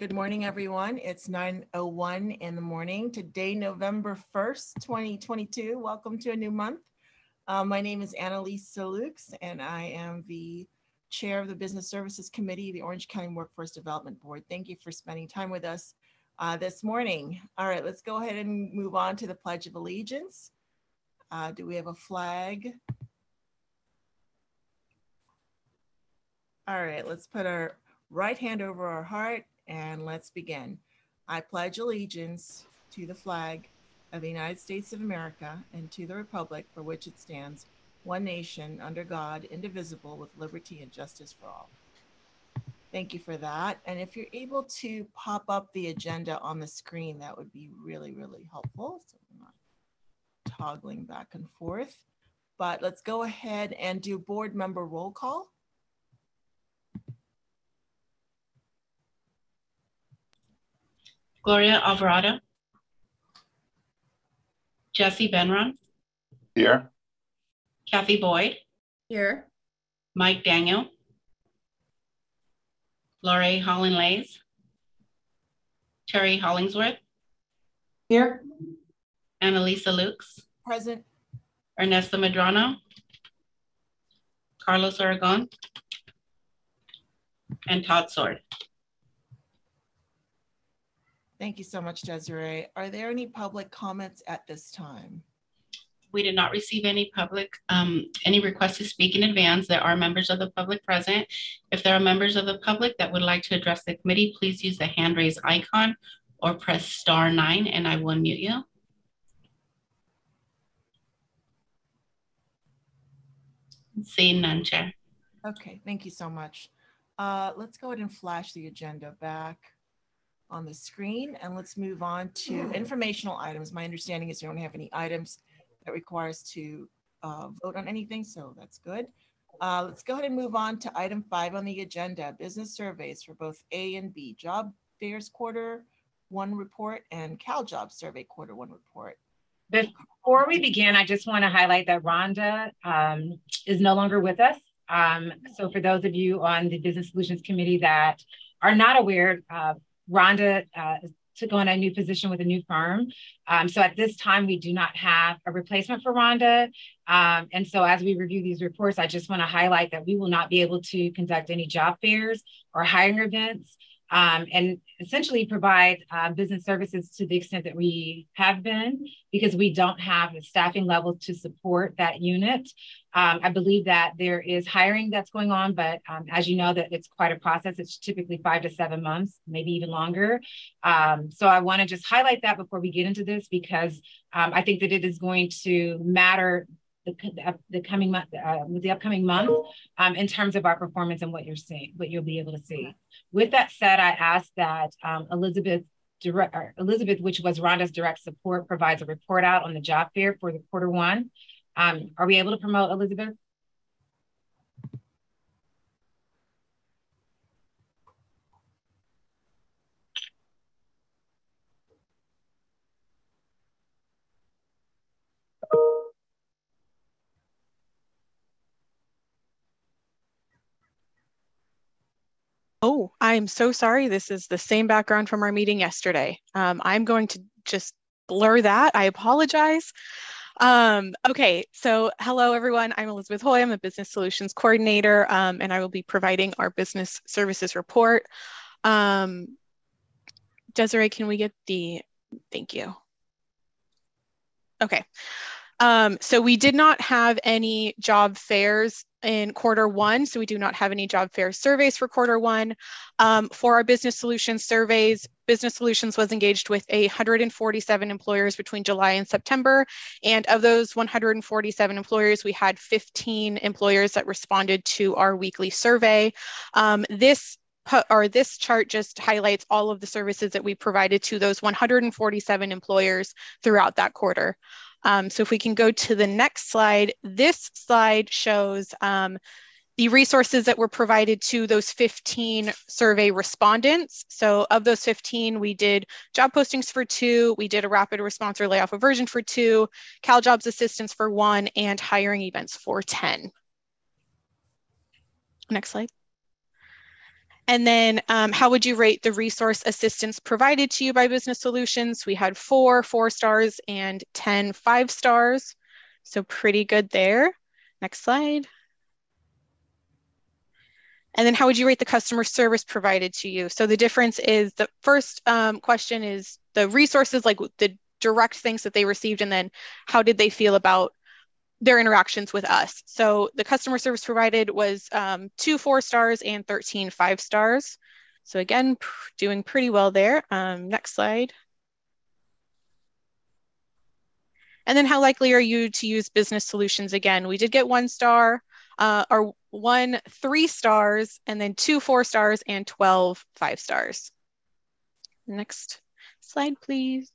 Good morning, everyone. It's 9:01 in the morning. Today, November 1st, 2022. Welcome to a new month. My name is Annalise Salux, and I am the chair of the Business Services Committee, the Orange County Workforce Development Board. Thank you for spending time with us this morning. All right, let's go ahead and move on to the Pledge of Allegiance. Do we have a flag? All right, let's put our right hand over our heart and let's begin. I pledge allegiance to the flag of the United States of America and to the republic for which it stands, one nation, under God, indivisible, with liberty and justice for all. Thank you for that. And if you're able to pop up the agenda on the screen, that would be really, really helpful. So I'm not toggling back and forth, but let's go ahead and do board member roll call. Gloria Alvarado. Jesse Benron. Here. Kathy Boyd. Here. Mike Daniel. Lori Holland-Lays. Terry Hollingsworth. Here. Annalisa Lukes. Present. Ernesto Medrano. Carlos Aragon. And Todd Sword. Thank you so much, Desiree. Are there any public comments at this time? We did not receive any any requests to speak in advance. There are members of the public present. If there are members of the public that would like to address the committee, please use the hand raise icon or press *9 and I will unmute you. Seeing none, Chair. Okay, thank you so much. Let's go ahead and flash the agenda back on the screen and let's move on to informational items. My understanding is you don't have any items that require us to vote on anything, so that's good. Let's go ahead and move on to item 5 on the agenda, business surveys for both A and B, Job Fairs Quarter 1 report and CalJobs Survey Quarter 1 report. Before we begin, I just want to highlight that Rhonda is no longer with us. So for those of you on the Business Solutions Committee that are not aware, Rhonda took on a new position with a new firm. So at this time, we do not have a replacement for Rhonda. And so as we review these reports, I just want to highlight that we will not be able to conduct any job fairs or hiring events and essentially provide business services to the extent that we have been, because we don't have the staffing level to support that unit. I believe that there is hiring that's going on, but as you know, that it's quite a process. It's typically 5 to 7 months, maybe even longer. So I want to just highlight that before we get into this, because I think that it is going to matter the coming month, with the upcoming month, in terms of our performance and what you're seeing, what you'll be able to see. With that said, I ask that Elizabeth, which was Rhonda's direct support, provides a report out on the job fair for the quarter 1. Are we able to promote Elizabeth? Oh, I'm so sorry. This is the same background from our meeting yesterday. I'm going to just blur that. I apologize. Okay, so hello everyone. I'm Elizabeth Hoy. I'm the Business Solutions Coordinator, and I will be providing our business services report. Desiree, can we get thank you. Okay. So we did not have any job fairs in quarter 1, so we do not have any job fair surveys for quarter 1. For our business solutions surveys, Business Solutions was engaged with 147 employers between July and September. And of those 147 employers, we had 15 employers that responded to our weekly survey. This chart just highlights all of the services that we provided to those 147 employers throughout that quarter. So if we can go to the next slide, this slide shows the resources that were provided to those 15 survey respondents. So of those 15, we did job postings for 2, we did a rapid response or layoff aversion for 2, CalJobs assistance for 1, and hiring events for 10. Next slide. And then how would you rate the resource assistance provided to you by Business Solutions? We had 4 4-stars and 10 5-stars. So pretty good there. Next slide. And then how would you rate the customer service provided to you? So the difference is the first question is the resources, like the direct things that they received, and then how did they feel about their interactions with us. So the customer service provided was 2 4-stars and 13 5-stars. So again, doing pretty well there. Next slide. And then how likely are you to use Business Solutions again? We did get 1 star, or 1 3-stars, and then 2 4-stars and 12 5-stars. Next slide, please.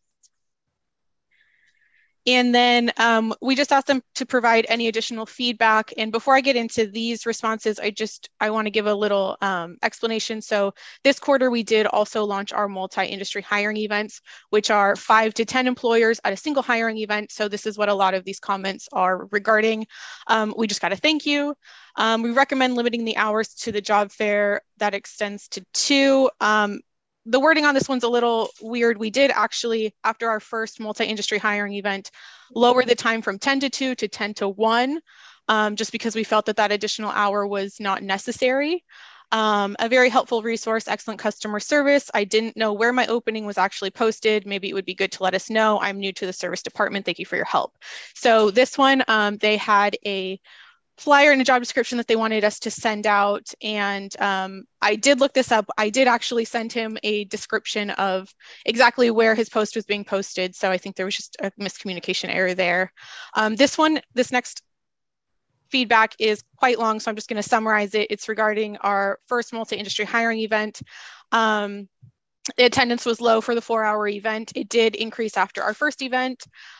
And then we just asked them to provide any additional feedback. And before I get into these responses, I want to give a little explanation. So this quarter, we did also launch our multi-industry hiring events, which are 5 to 10 employers at a single hiring event. So this is what a lot of these comments are regarding. We just got to thank you. We recommend limiting the hours to the job fair that extends to 2. The wording on this one's a little weird. We did actually, after our first multi-industry hiring event, lower the time from 10 to 2 to 10 to 1, just because we felt that that additional hour was not necessary. A very helpful resource, excellent customer service. I didn't know where my opening was actually posted. Maybe it would be good to let us know. I'm new to the service department. Thank you for your help. So this one, they had a flyer and a job description that they wanted us to send out. And I did look this up. I did actually send him a description of exactly where his post was being posted. So I think there was just a miscommunication error there. This next feedback is quite long, so I'm just going to summarize it. It's regarding our first multi-industry hiring event. The attendance was low for the 4-hour event. It did increase after our first event.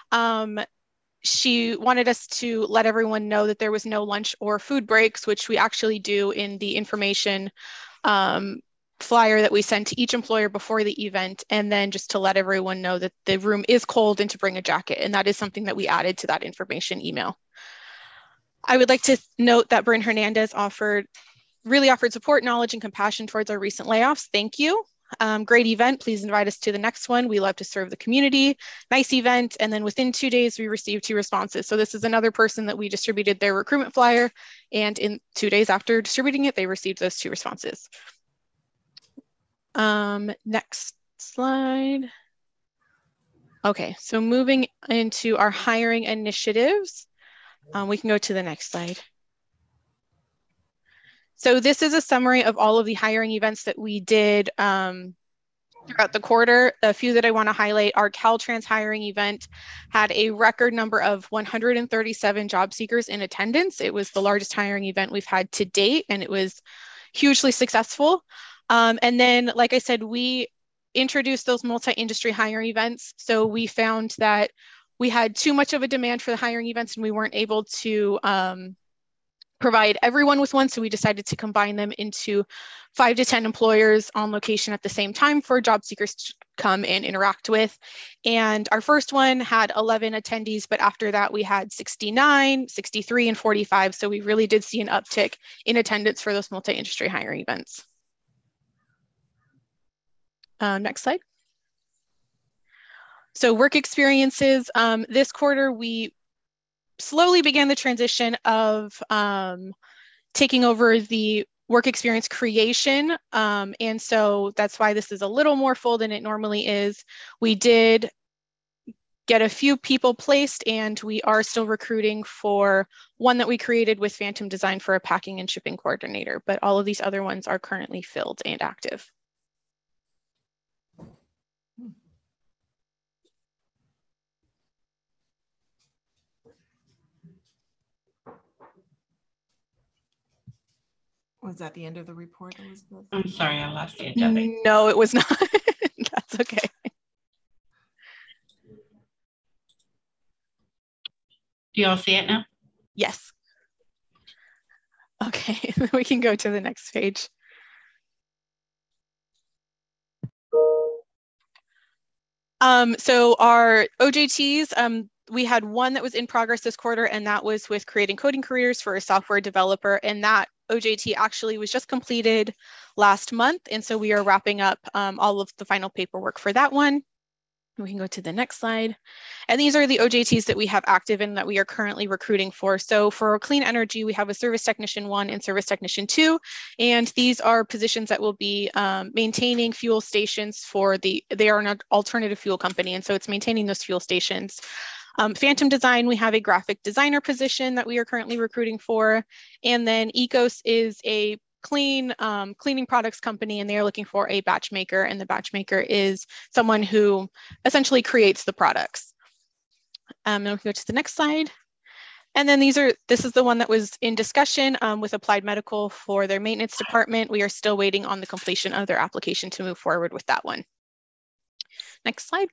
She wanted us to let everyone know that there was no lunch or food breaks, which we actually do in the information flyer that we send to each employer before the event, and then just to let everyone know that the room is cold and to bring a jacket. And that is something that we added to that information email. I would like to note that Bryn Hernandez really offered support, knowledge, and compassion towards our recent layoffs. Thank you. Great event. Please invite us to the next one. We love to serve the community. Nice event. And then within 2 days, we received 2 responses. So this is another person that we distributed their recruitment flyer. And in 2 days after distributing it, they received those 2 responses. Next slide. Okay, so moving into our hiring initiatives, we can go to the next slide. So this is a summary of all of the hiring events that we did throughout the quarter. A few that I want to highlight, our Caltrans hiring event had a record number of 137 job seekers in attendance. It was the largest hiring event we've had to date, and it was hugely successful. And then, like I said, we introduced those multi-industry hiring events. So we found that we had too much of a demand for the hiring events, and we weren't able to provide everyone with one. So we decided to combine them into 5 to 10 employers on location at the same time for job seekers to come and interact with. And our first one had 11 attendees, but after that we had 69, 63, and 45. So we really did see an uptick in attendance for those multi-industry hiring events. Next slide. So work experiences. This quarter, we slowly began the transition of taking over the work experience creation. And so that's why this is a little more full than it normally is. We did get a few people placed, and we are still recruiting for one that we created with Phantom Design for a packing and shipping coordinator, but all of these other ones are currently filled and active. Was that the end of the report, Elizabeth? I'm sorry, I lost the agenda. No, it was not. That's okay. Do you all see it now? Yes. Okay, we can go to the next page. So our OJTs, we had one that was in progress this quarter, and that was with creating coding careers for a software developer, and that OJT actually was just completed last month. And so we are wrapping up all of the final paperwork for that one. We can go to the next slide. And these are the OJTs that we have active and that we are currently recruiting for. So for clean energy, we have a service technician 1 and service technician 2. And these are positions that will be maintaining fuel stations for they are an alternative fuel company. And so it's maintaining those fuel stations. Phantom Design, we have a graphic designer position that we are currently recruiting for. And then Ecos is a cleaning products company, and they are looking for a batch maker, and the batch maker is someone who essentially creates the products. And we can go to the next slide. And then this is the one that was in discussion with Applied Medical for their maintenance department. We are still waiting on the completion of their application to move forward with that one. Next slide.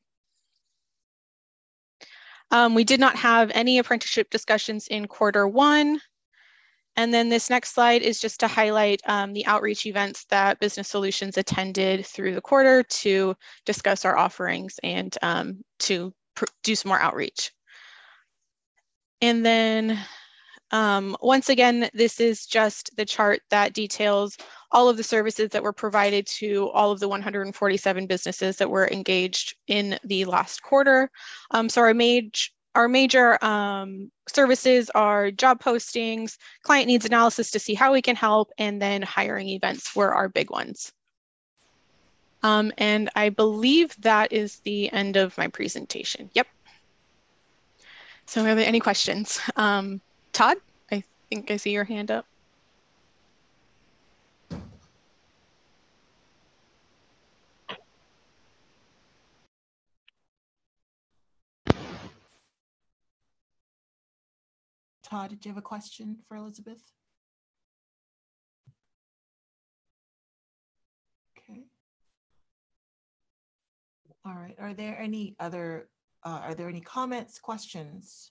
We did not have any apprenticeship discussions in Q1. And then this next slide is just to highlight the outreach events that Business Solutions attended through the quarter to discuss our offerings and to do some more outreach. And then once again, this is just the chart that details all of the services that were provided to all of the 147 businesses that were engaged in the last quarter. So our major services are job postings, client needs analysis to see how we can help, and then hiring events were our big ones. And I believe that is the end of my presentation. Yep. So are there any questions? Todd, I think I see your hand up. Todd, did you have a question for Elizabeth? Okay. All right. Are there any comments, questions?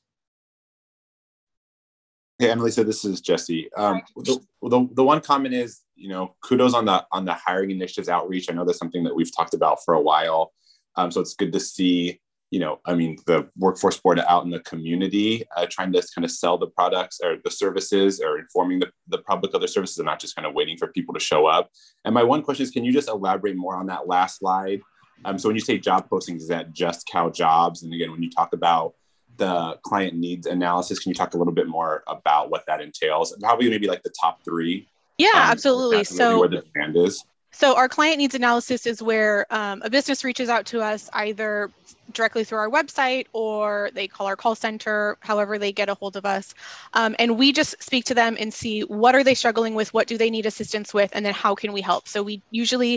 Hey, Emily, so this is Jesse. The one comment is, kudos on the hiring initiatives outreach. I know that's something that we've talked about for a while. So it's good to see, the workforce board out in the community, trying to kind of sell the products or the services or informing the public of their services and not just kind of waiting for people to show up. And my one question is, can you just elaborate more on that last slide? So when you say job postings, is that just Cal Jobs? And again, when you talk about the client needs analysis, can you talk a little bit more about what that entails? Probably maybe like the top 3. Yeah, absolutely. So where the demand is. So our client needs analysis is where a business reaches out to us either directly through our website or they call our call center, however they get a hold of us. And we just speak to them and see what are they struggling with, what do they need assistance with, and then how can we help? So we usually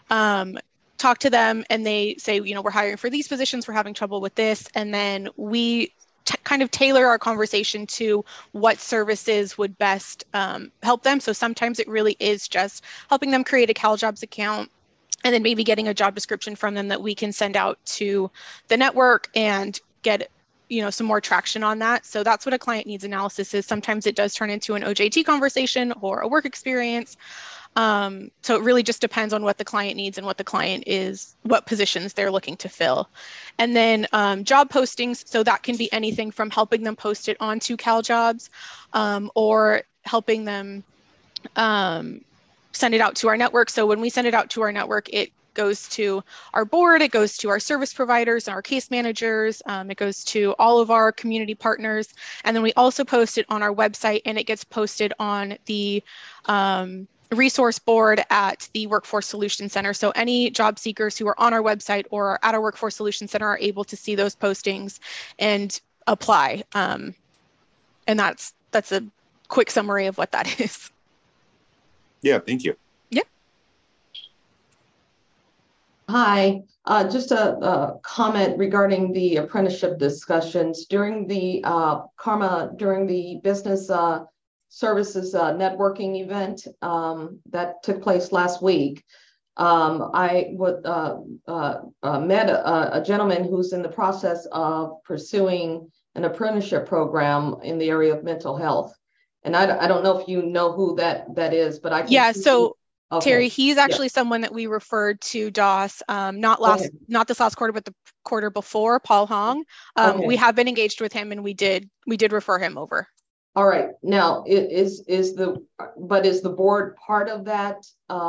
talk to them and they say, we're hiring for these positions, we're having trouble with this. And then we kind of tailor our conversation to what services would best help them. So sometimes it really is just helping them create a CalJobs account and then maybe getting a job description from them that we can send out to the network and get some more traction on that. So that's what a client needs analysis is. Sometimes it does turn into an OJT conversation or a work experience. So it really just depends on what the client needs and what the client what positions they're looking to fill. And then job postings, so that can be anything from helping them post it onto CalJobs or helping them send it out to our network. So when we send it out to our network, it goes to our board, it goes to our service providers and our case managers, it goes to all of our community partners. And then we also post it on our website and it gets posted on the resource board at the Workforce Solutions Center. So any job seekers who are on our website or at our Workforce Solutions Center are able to see those postings and apply. And that's a quick summary of what that is. Yeah, thank you. Yeah. Hi, just a comment regarding the apprenticeship discussions during the business services networking event that took place last week. I met a gentleman who's in the process of pursuing an apprenticeship program in the area of mental health. And I don't know if you know who that is, but I can. Yeah, so okay. Terry, he's actually someone that we referred to DOS, not this last quarter, but the quarter before, Paul Hong. We have been engaged with him and we did refer him over. All right. Now, is the board part of that?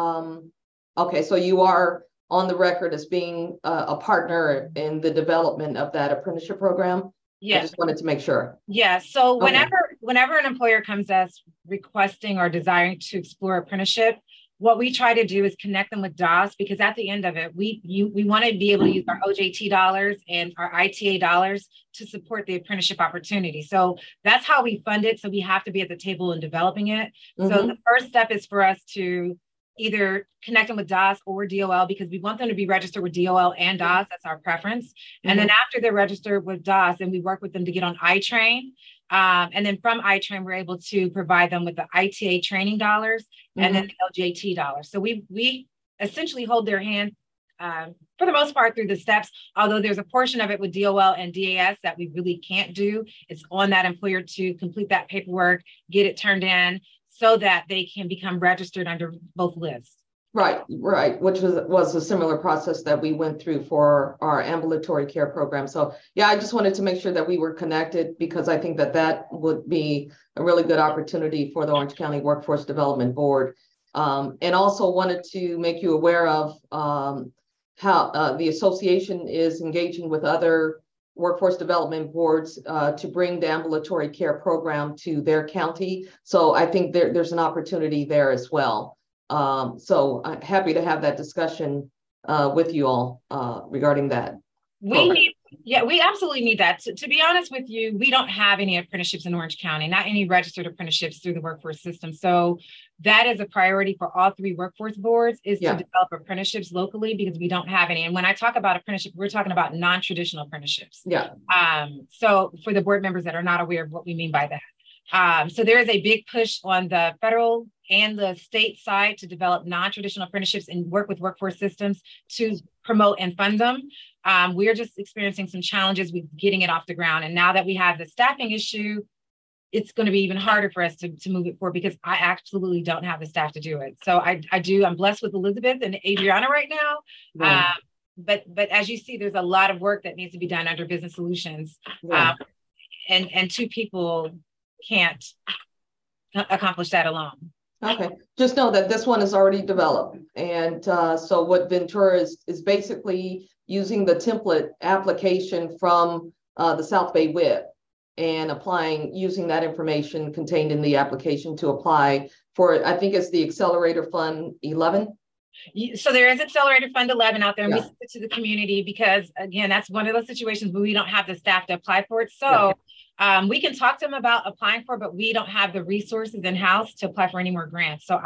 Okay, so you are on the record as being a partner in the development of that apprenticeship program? Yeah. I just wanted to make sure. Yeah. So Okay. whenever an employer comes to us requesting or desiring to explore apprenticeship, what we try to do is connect them with DOS, because at the end of it, we want to be able to use our OJT dollars and our ITA dollars to support the apprenticeship opportunity. So that's how we fund it. So we have to be at the table in developing it. Mm-hmm. So the first step is for us to either connect them with DOS or DOL, because we want them to be registered with DOL and DOS. That's our preference. Mm-hmm. And then after they're registered with DOS, then we work with them to get on iTrain. And then from iTrain, we're able to provide them with the ITA training dollars and then the LJT dollars. So we essentially hold their hand for the most part through the steps, although there's a portion of it with DOL and DAS that we really can't do. It's on that employer to complete that paperwork, get it turned in, so that they can become registered under both lists. Right, which was a similar process that we went through for our ambulatory care program. So yeah, I just wanted to make sure that we were connected, because I think that would be a really good opportunity for the Orange County Workforce Development Board. And also wanted to make you aware of how the association is engaging with other workforce development boards to bring the ambulatory care program to their county. So I think there's an opportunity there as well. So I'm happy to have that discussion with you all regarding that. We absolutely need that. To be honest with you, we don't have any apprenticeships in Orange County, not any registered apprenticeships through the workforce system. So that is a priority for all three workforce boards, is to develop apprenticeships locally, because we don't have any. And when I talk about apprenticeship, we're talking about non-traditional apprenticeships. Yeah. So for the board members that are not aware of what we mean by that. So there is a big push on the federal and the state side to develop non-traditional apprenticeships and work with workforce systems to promote and fund them. We're just experiencing some challenges with getting it off the ground. And now that we have the staffing issue, it's going to be even harder for us to move it forward, because I absolutely don't have the staff to do it. So I'm blessed with Elizabeth and Adriana right now. Right. But as you see, there's a lot of work that needs to be done under Business Solutions. Yeah. And two people can't accomplish that alone. Okay, just know that this one is already developed. And so what Ventura is basically using the template application from the South Bay WIP and using that information contained in the application to apply for, I think it's the Accelerator Fund 11. So there is Accelerator Fund 11 out there, and we send it to the community, because again, that's one of those situations where we don't have the staff to apply for it. So we can talk to them about applying for it, but we don't have the resources in-house to apply for any more grants. So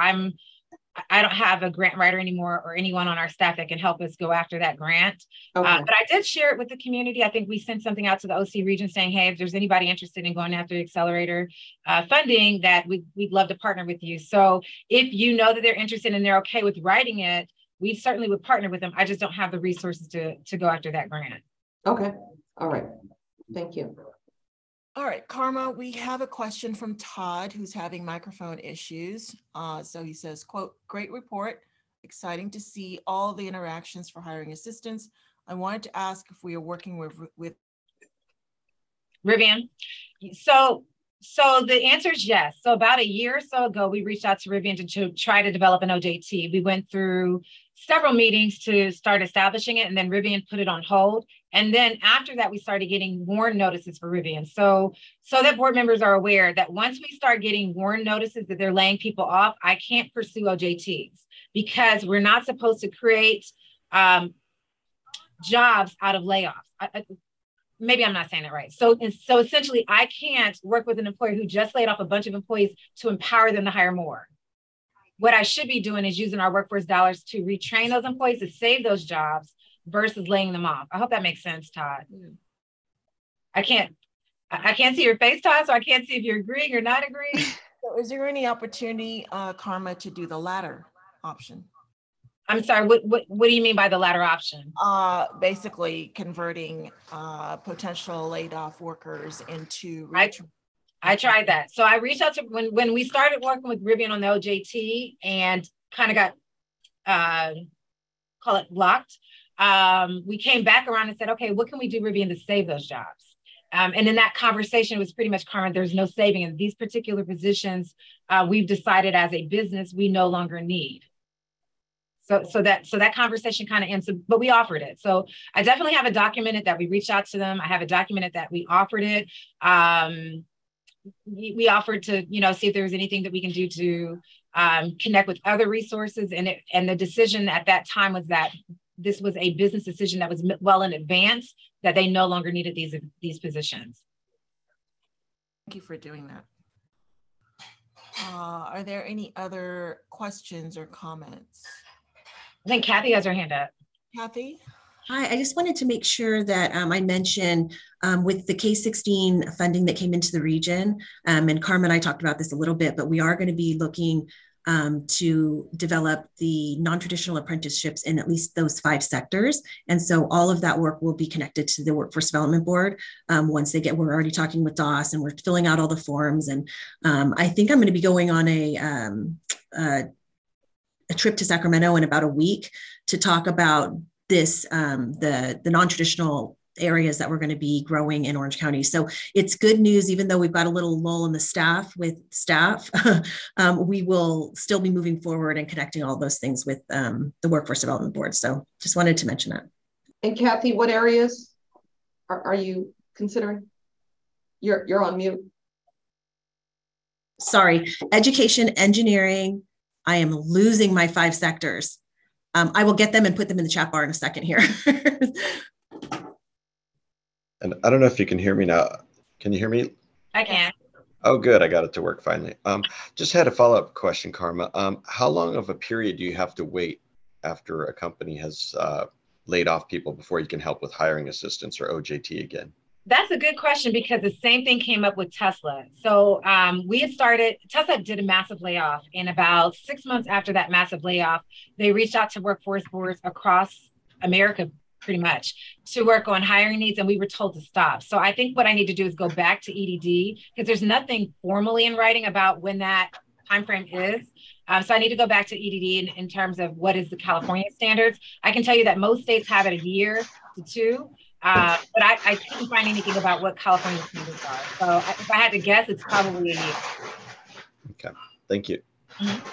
I don't have a grant writer anymore, or anyone on our staff that can help us go after that grant. Okay. But I did share it with the community. I think we sent something out to the OC region saying, hey, if there's anybody interested in going after Accelerator funding, that we'd love to partner with you. So if you know that they're interested and they're okay with writing it, we certainly would partner with them. I just don't have the resources to go after that grant. Okay. All right. Thank you. All right, Karma, we have a question from Todd, who's having microphone issues. So he says, quote, "Great report. Exciting to see all the interactions for hiring assistants. I wanted to ask if we are working with Rivian." So the answer is yes. So about a year or so ago, we reached out to Rivian to try to develop an OJT. We went through several meetings to start establishing it, and then Rivian put it on hold. And then after that, we started getting warn notices for Rivian. So that board members are aware that once we start getting warn notices that they're laying people off, I can't pursue OJTs, because we're not supposed to create jobs out of layoffs. Maybe I'm not saying that right. So essentially, I can't work with an employer who just laid off a bunch of employees to empower them to hire more. What I should be doing is using our workforce dollars to retrain those employees to save those jobs versus laying them off. I hope that makes sense, Todd. I can't see your face, Todd, so I can't see if you're agreeing or not agreeing. So is there any opportunity, Karma, to do the latter option? I'm sorry, what do you mean by the latter option? Basically converting potential laid off workers into I tried that. So I reached out to, when we started working with Rivian on the OJT and kind of got, call it blocked, we came back around and said, okay, what can we do, Rivian, to save those jobs? And in that conversation, it was pretty much, Carmen, there's no saving. And these particular positions, we've decided as a business, we no longer need. So that conversation kind of ends, but we offered it. So I definitely have it documented that we reached out to them. I have it documented that we offered it. We offered to, see if there was anything that we can do to connect with other resources. And the decision at that time was that this was a business decision that was well in advance, that they no longer needed these positions. Thank you for doing that. Are there any other questions or comments? I think Kathy has her hand up. Kathy? Hi, I just wanted to make sure that I mentioned with the K-16 funding that came into the region, and Carmen and I talked about this a little bit, but we are going to be looking to develop the non-traditional apprenticeships in at least those 5 sectors. And so all of that work will be connected to the Workforce Development Board. Once they get, we're already talking with DOS and we're filling out all the forms. And I think I'm going to be going on a trip to Sacramento in about a week to talk about this, the non-traditional areas that we're going to be growing in Orange County. So it's good news, even though we've got a little lull in the staff, we will still be moving forward and connecting all those things with the Workforce Development Board. So just wanted to mention that. And Kathy, what areas are you considering? You're on mute. Sorry, education, engineering. I am losing my 5 sectors. I will get them and put them in the chat bar in a second here. And I don't know if you can hear me now. Can you hear me? I can. Oh, good. I got it to work finally. Just had a follow-up question, Karma. How long of a period do you have to wait after a company has laid off people before you can help with hiring assistance or OJT again? That's a good question, because the same thing came up with Tesla. So Tesla did a massive layoff, and about 6 months after that massive layoff, they reached out to workforce boards across America, pretty much, to work on hiring needs, and we were told to stop. So I think what I need to do is go back to EDD, because there's nothing formally in writing about when that timeframe is. So I need to go back to EDD in terms of what is the California standards. I can tell you that most states have it a year to 2. But I couldn't find anything about what California standards are. So if I had to guess, it's probably a year. Okay, thank you. Mm-hmm.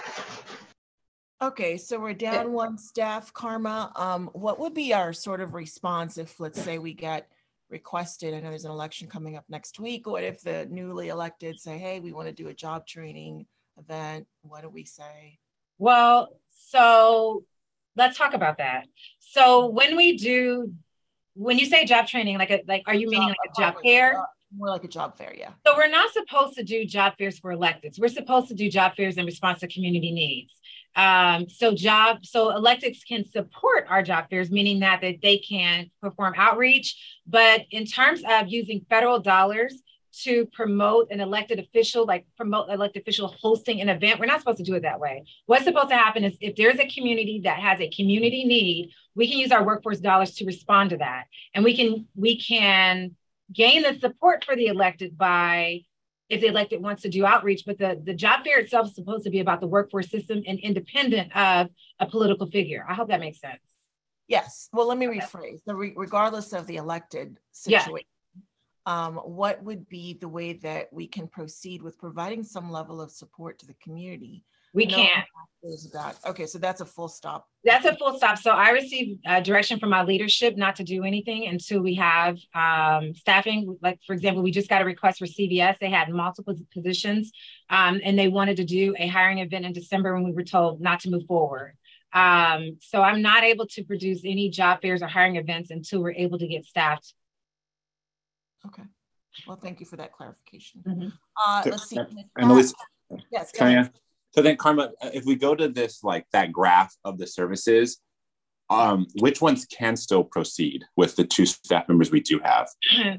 Okay, so we're down 1 staff. Karma, what would be our sort of response if, let's say, we get requested, I know there's an election coming up next week, what if the newly elected say, hey, we want to do a job training event? What do we say? Well, so let's talk about that. So when you say job training, are you meaning like a job fair? More like a job fair, yeah. So we're not supposed to do job fairs for electeds. We're supposed to do job fairs in response to community needs. So electeds can support our job fairs, meaning that they can perform outreach. But in terms of using federal dollars to promote an elected official, hosting an event, we're not supposed to do it that way. What's supposed to happen is if there's a community that has a community need, we can use our workforce dollars to respond to that. And we can gain the support for the elected by, if the elected wants to do outreach, but the job fair itself is supposed to be about the workforce system and independent of a political figure. I hope that makes sense. Yes, well, let me rephrase. So regardless of the elected situation, what would be the way that we can proceed with providing some level of support to the community? We can't. Okay, so that's a full stop. That's a full stop. So I received direction from my leadership not to do anything until we have staffing. Like, for example, we just got a request for CVS. They had multiple positions and they wanted to do a hiring event in December when we were told not to move forward. So I'm not able to produce any job fairs or hiring events until we're able to get staffed. Okay. Well, thank you for that clarification. Mm-hmm. Let's see. And Elise, yes. So then, Karma, if we go to this, like that graph of the services, which ones can still proceed with the 2 staff members we do have?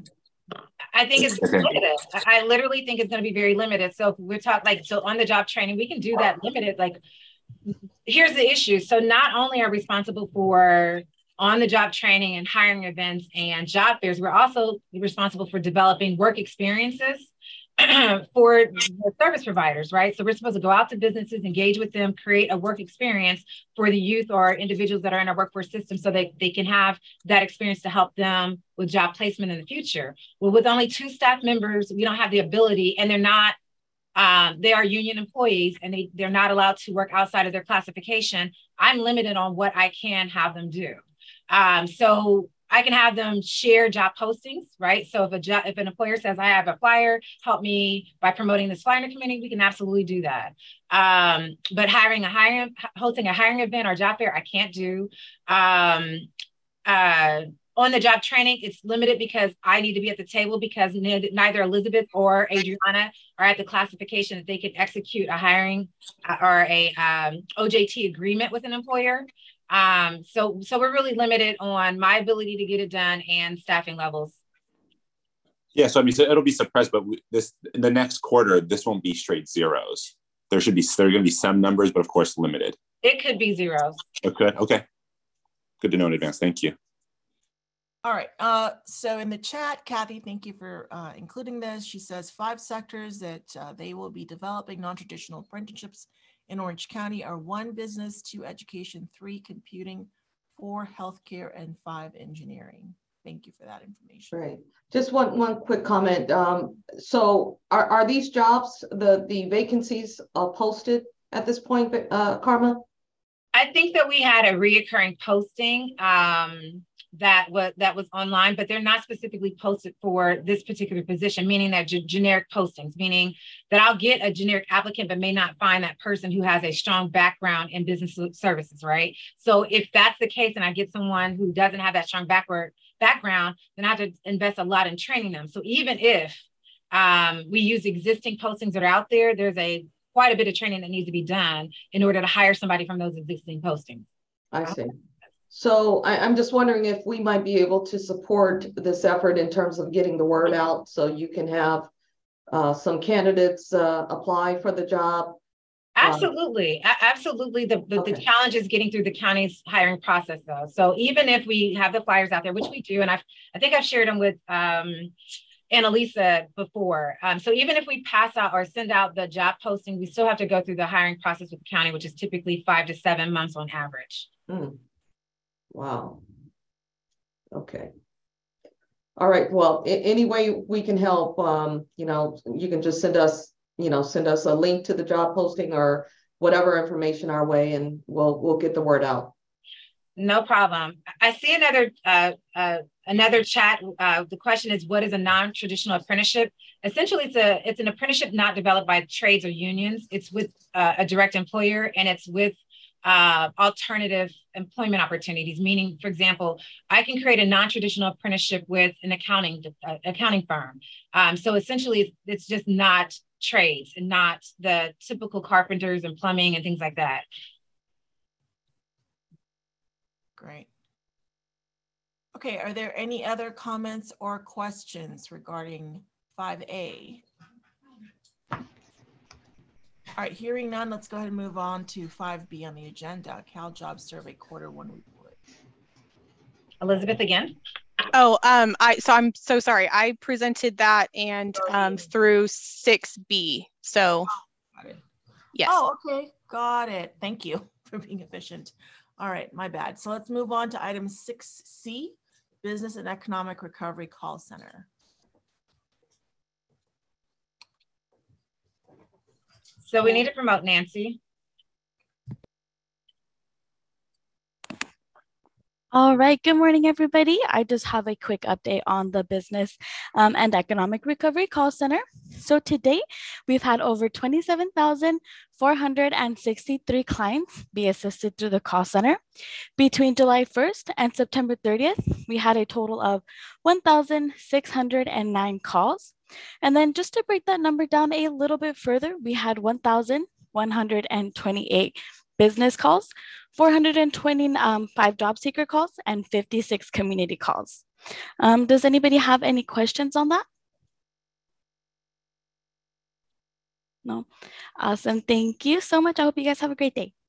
I think it's limited. I literally think it's going to be very limited. So if we're talking so on the job training, we can do that limited. Here's the issue. So not only are we responsible for on the job training and hiring events and job fairs, we're also responsible for developing work experiences for the service providers, right? So we're supposed to go out to businesses, engage with them, create a work experience for the youth or individuals that are in our workforce system so that they can have that experience to help them with job placement in the future. Well, with only 2 staff members, we don't have the ability, and they're not, they are union employees and they're not allowed to work outside of their classification. I'm limited on what I can have them do. So I can have them share job postings, right? So if an employer says, I have a flyer, help me by promoting this flyer in the community, we can absolutely do that. But hosting a hiring event or job fair, I can't do. On the job training, it's limited because I need to be at the table because neither Elizabeth or Adriana are at the classification that they can execute a hiring or a OJT agreement with an employer. So we're really limited on my ability to get it done and staffing levels. Yeah, so I mean, so it'll be suppressed, but this in the next quarter, this won't be straight zeros. There are going to be some numbers, but of course limited. It could be zeros. It could. Okay. Good to know in advance. Thank you. All right. So in the chat, Kathy, thank you for including this. She says 5 sectors that they will be developing non-traditional apprenticeships in Orange County are 1 business, 2 education, 3 computing, 4 healthcare, and 5 engineering. Thank you for that information. Right. Just one quick comment. So are these jobs, the vacancies posted at this point, Karma? I think that we had a reoccurring posting that was online, but they're not specifically posted for this particular position, meaning that generic postings, meaning that I'll get a generic applicant, but may not find that person who has a strong background in business services, right? So if that's the case and I get someone who doesn't have that strong background, then I have to invest a lot in training them. So even if we use existing postings that are out there, there's quite a bit of training that needs to be done in order to hire somebody from those existing postings. I see. So I'm just wondering if we might be able to support this effort in terms of getting the word out so you can have some candidates apply for the job. Absolutely. Absolutely. The challenge is getting through the county's hiring process though. So even if we have the flyers out there, which we do, and I think I've shared them with Annalisa before. So even if we pass out or send out the job posting, we still have to go through the hiring process with the county, which is typically 5 to 7 months on average. Wow. Okay. All right. Well, any way we can help, you know, you can just send us a link to the job posting or whatever information our way, and we'll get the word out. No problem. I see another chat. The question is, what is a non-traditional apprenticeship? Essentially, it's an apprenticeship not developed by trades or unions. It's with a direct employer, and it's with alternative employment opportunities. Meaning, for example, I can create a non-traditional apprenticeship with an accounting firm. So essentially, it's just not trades and not the typical carpenters and plumbing and things like that. Great. Okay, are there any other comments or questions regarding 5A? All right, hearing none, let's go ahead and move on to 5B on the agenda, Cal Job Survey Quarter 1 report. Elizabeth again. Oh, so I'm so sorry. I presented that and through 6B. So, got it. Yes. Oh, okay, got it. Thank you for being efficient. All right, my bad. So let's move on to item 6C, Business and Economic Recovery Call Center. So we need to promote Nancy. All right, good morning, everybody. I just have a quick update on the Business and Economic Recovery Call Center. So today, we've had over 27,463 clients be assisted through the call center. Between July 1st and September 30th, we had a total of 1,609 calls. And then just to break that number down a little bit further, we had 1,128 business calls, 425 job seeker calls, and 56 community calls. Does anybody have any questions on that? No? Awesome. Thank you so much. I hope you guys have a great day.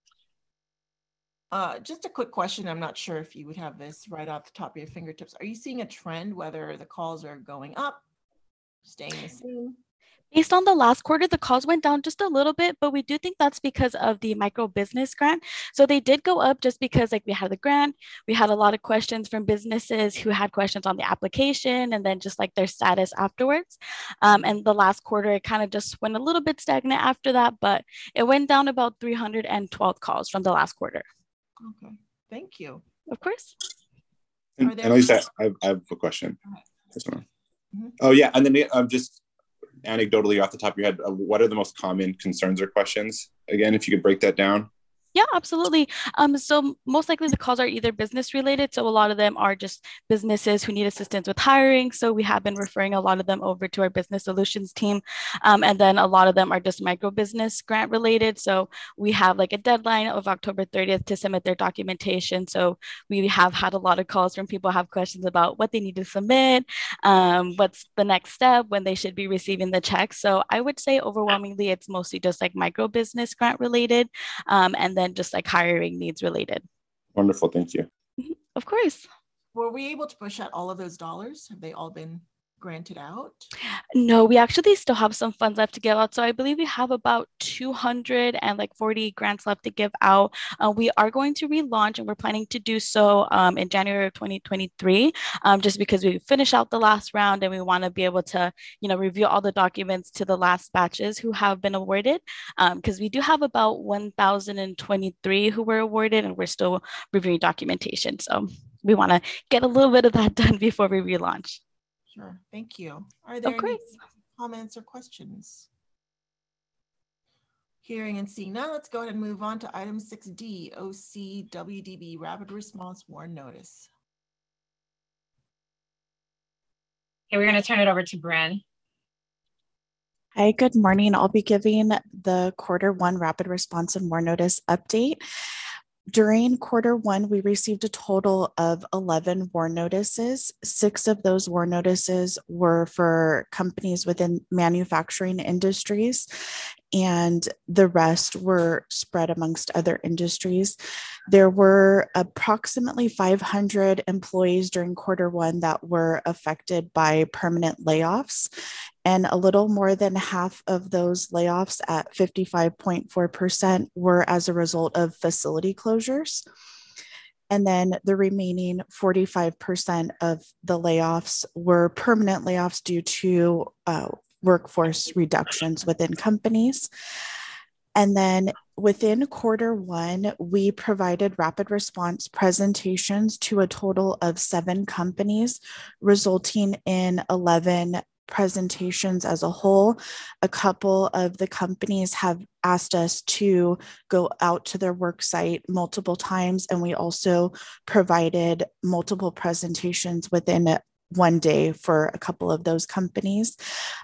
Just a quick question. I'm not sure if you would have this right off the top of your fingertips. Are you seeing a trend whether the calls are going up, staying the same? Based on the last quarter, the calls went down just a little bit, but we do think that's because of the micro business grant. So they did go up just because like we had the grant, we had a lot of questions from businesses who had questions on the application and then just like their status afterwards. And the last quarter, it kind of just went a little bit stagnant after that, but it went down about 312 calls from the last quarter. Okay, thank you. Of course. And at least I have a question. Mm-hmm. Oh yeah, and then just anecdotally off the top of your head, what are the most common concerns or questions? Again, if you could break that down. Yeah, absolutely. So most likely the calls are either business related. So a lot of them are just businesses who need assistance with hiring. So we have been referring a lot of them over to our business solutions team. And then a lot of them are just micro business grant related. So we have like a deadline of October 30th to submit their documentation. So we have had a lot of calls from people who have questions about what they need to submit, what's the next step, when they should be receiving the check. So I would say overwhelmingly, it's mostly just like micro business grant related. And then just like hiring needs related. Wonderful, thank you. Of course. Were we able to push out all of those dollars? Have they all been granted out? No, we actually still have some funds left to give out. So I believe we have about 240 grants left to give out. We are going to relaunch and we're planning to do so in January of 2023, just because we finished out the last round and we want to be able to, review all the documents to the last batches who have been awarded, because we do have about 1,023 who were awarded and we're still reviewing documentation. So we want to get a little bit of that done before we relaunch. Sure, thank you. Are there any comments or questions? Hearing and seeing none, let's go ahead and move on to item 6D, OCWDB Rapid Response Warn Notice. Okay, we're going to turn it over to Bren. Hi, good morning. I'll be giving the Q1 Rapid Response and Warn Notice update. During Q1, we received a total of 11 warn notices. 6 of those warn notices were for companies within manufacturing industries, and the rest were spread amongst other industries. There were approximately 500 employees during Q1 that were affected by permanent layoffs. And a little more than half of those layoffs at 55.4% were as a result of facility closures. And then the remaining 45% of the layoffs were permanent layoffs due to workforce reductions within companies. And then within Q1, we provided rapid response presentations to a total of 7 companies, resulting in 11 presentations as a whole. A couple of the companies have asked us to go out to their work site multiple times, and we also provided multiple presentations within one day for a couple of those companies.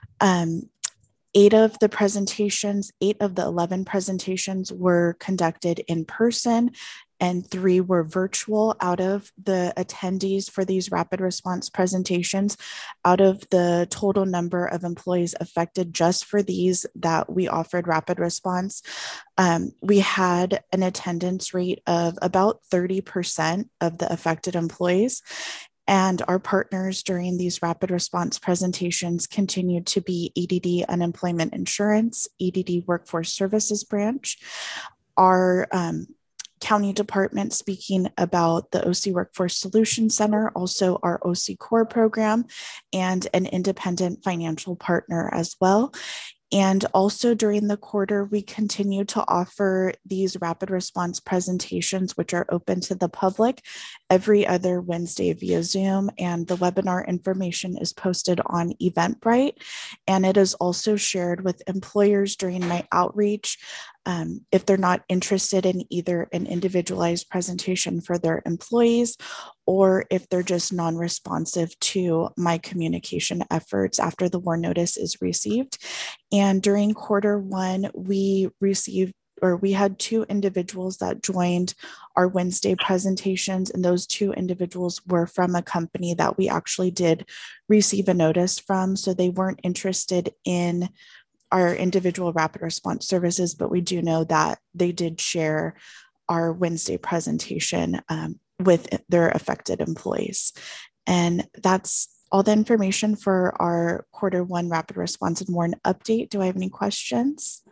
8 of the 11 presentations were conducted in person, and 3 were virtual. Out of the attendees for these rapid response presentations, out of the total number of employees affected just for these that we offered rapid response, we had an attendance rate of about 30% of the affected employees. And our partners during these rapid response presentations continued to be EDD Unemployment Insurance, EDD Workforce Services Branch, our county department speaking about the OC Workforce Solutions Center, also our OC Core program, and an independent financial partner as well. And also during the quarter, we continue to offer these rapid response presentations, which are open to the public every other Wednesday via Zoom. And the webinar information is posted on Eventbrite. And it is also shared with employers during my outreach. If they're not interested in either an individualized presentation for their employees, or if they're just non-responsive to my communication efforts after the warn notice is received. And during Q1, we had 2 individuals that joined our Wednesday presentations, and those 2 individuals were from a company that we actually did receive a notice from. So they weren't interested in our individual rapid response services, but we do know that they did share our Wednesday presentation with their affected employees. And that's all the information for our Q1 rapid response and WARN update. Do I have any questions?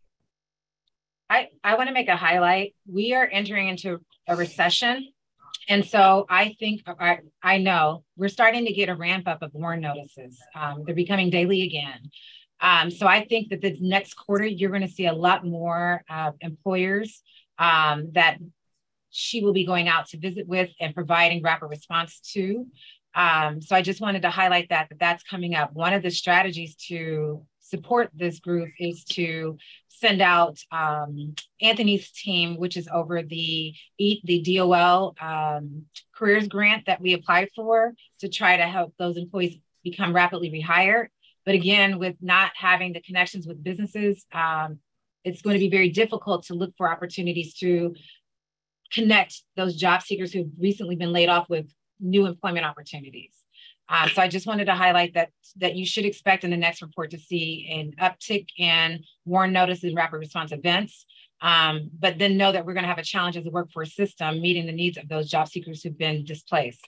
I want to make a highlight. We are entering into a recession. And so I think, I know we're starting to get a ramp up of WARN notices. They're becoming daily again. So I think that the next quarter, you're going to see a lot more employers that she will be going out to visit with and providing rapid response to. So I just wanted to highlight that's coming up. One of the strategies to support this group is to send out Anthony's team, which is over the DOL careers grant that we applied for, to try to help those employees become rapidly rehired. But again, with not having the connections with businesses, it's going to be very difficult to look for opportunities to connect those job seekers who've recently been laid off with new employment opportunities. So I just wanted to highlight that you should expect in the next report to see an uptick in WARN notice and rapid response events, but then know that we're going to have a challenge as a workforce system meeting the needs of those job seekers who've been displaced.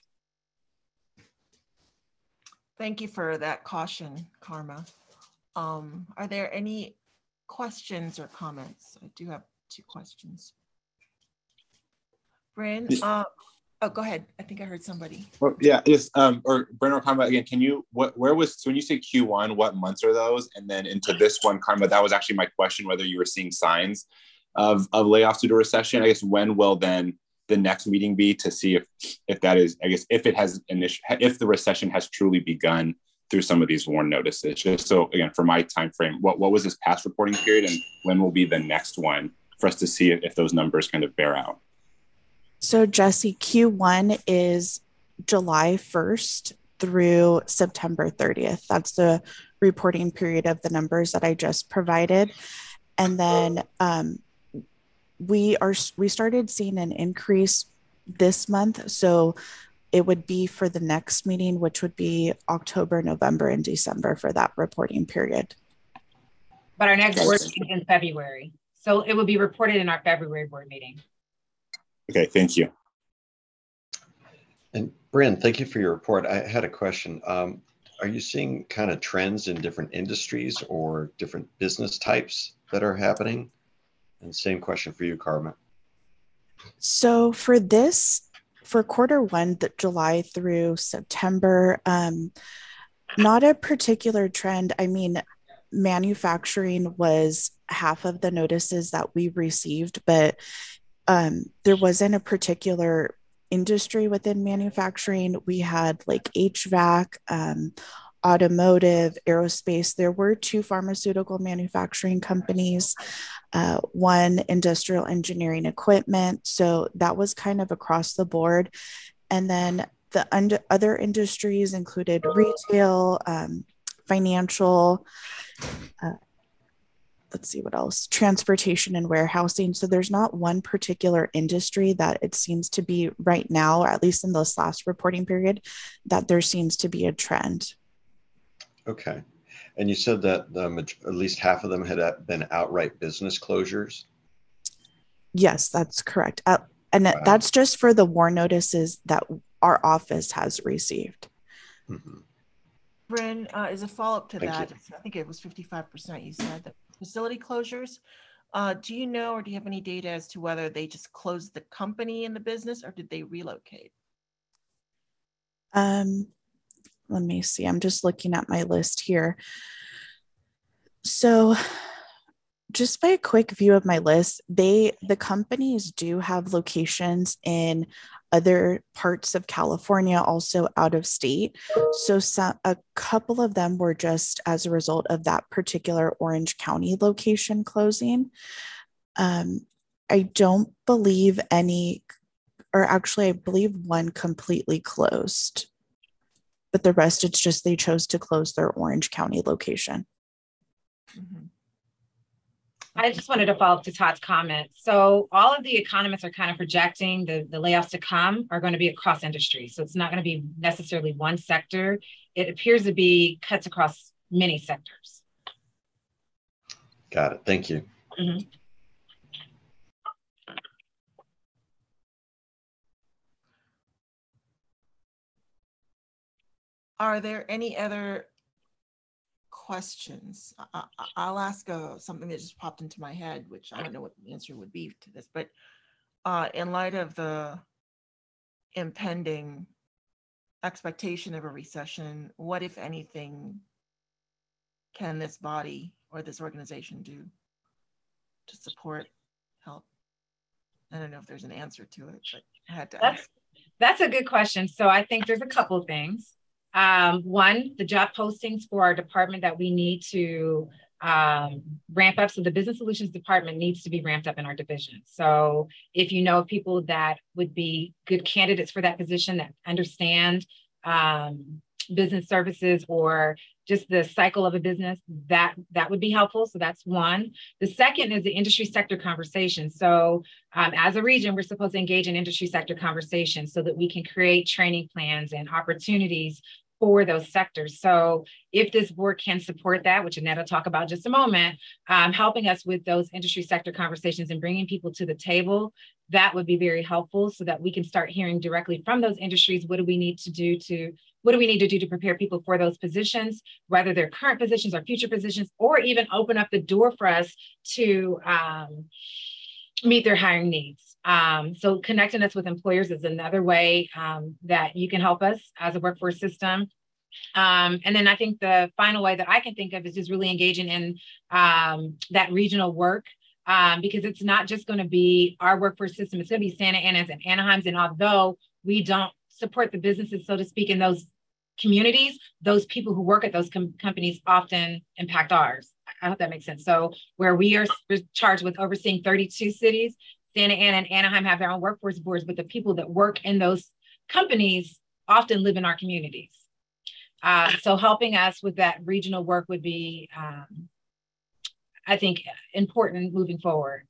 Thank you for that caution, Karma. Are there any questions or comments? I do have 2 questions. Bryn, oh, go ahead. I think I heard somebody. Well, yeah, yes. Or Bryn or Karma, again, can you, where was, so when you say Q1, what months are those? And then into this one, Karma, that was actually my question, whether you were seeing signs of layoffs due to recession. I guess when will then the next meeting be to see if that is, I guess, if the recession has truly begun through some of these WARN notices? Just so, again, for my time frame, what was this past reporting period, and when will be the next one for us to see if those numbers kind of bear out? So Jesse, Q1 is July 1st through September 30th. That's the reporting period of the numbers that I just provided. And then we started seeing an increase this month. So it would be for the next meeting, which would be October, November, and December for that reporting period. But our next board meeting is in February. So it will be reported in our February board meeting. Okay, thank you. And Bryn, thank you for your report. I had a question. Are you seeing kind of trends in different industries or different business types that are happening? And same question for you, Karma. So for Q1, the July through September, not a particular trend. I mean, manufacturing was half of the notices that we received, but there wasn't a particular industry within manufacturing. We had like HVAC, automotive, aerospace. There were 2 pharmaceutical manufacturing companies, 1 industrial engineering equipment. So that was kind of across the board. And then the other industries included retail, financial, let's see what else, transportation and warehousing. So there's not one particular industry that it seems to be right now, or at least in this last reporting period, that there seems to be a trend. Okay. And you said that at least half of them had been outright business closures? Yes, that's correct. And wow. That's just for the WARN notices that our office has received. Mm-hmm. Bryn, as a follow-up to that, you. I think it was 55% you said, that facility closures. Do you know, or do you have any data as to whether they just closed the company and the business, or did they relocate? Let me see. I'm just looking at my list here. So just by a quick view of my list, the companies do have locations in other parts of California, also out of state. So a couple of them were just as a result of that particular Orange County location closing. I don't believe any, or actually I believe 1 completely closed, but the rest, it's just they chose to close their Orange County location. Mm-hmm. I just wanted to follow up to Todd's comment. So all of the economists are kind of projecting the layoffs to come are going to be across industries. So it's not going to be necessarily one sector. It appears to be cuts across many sectors. Got it. Thank you. Mm-hmm. Are there any other questions? I'll ask something that just popped into my head, which I don't know what the answer would be to this, but in light of the impending expectation of a recession, what, if anything, can this body or this organization do to support, help? I don't know if there's an answer to it, but I had to ask. That's a good question. So I think there's a couple of things. One, the job postings for our department that we need to ramp up. So the business solutions department needs to be ramped up in our division. So if you know people that would be good candidates for that position that understand business services or just the cycle of a business, that would be helpful. So that's one. The second is the industry sector conversation. So as a region, we're supposed to engage in industry sector conversations so that we can create training plans and opportunities for those sectors. So if this board can support that, which Annette will talk about in just a moment, helping us with those industry sector conversations and bringing people to the table, that would be very helpful so that we can start hearing directly from those industries, what do we need to do to prepare people for those positions, whether they're current positions or future positions, or even open up the door for us to meet their hiring needs. So connecting us with employers is another way that you can help us as a workforce system. And then I think the final way that I can think of is just really engaging in that regional work, because it's not just going to be our workforce system, it's going to be Santa Ana's and Anaheim's. And although we don't support the businesses, so to speak, in those communities, those people who work at those companies often impact ours. I hope that makes sense. So where we are charged with overseeing 32 cities, Santa Ana and Anaheim have their own workforce boards, but the people that work in those companies often live in our communities. So helping us with that regional work would be, I think, important moving forward.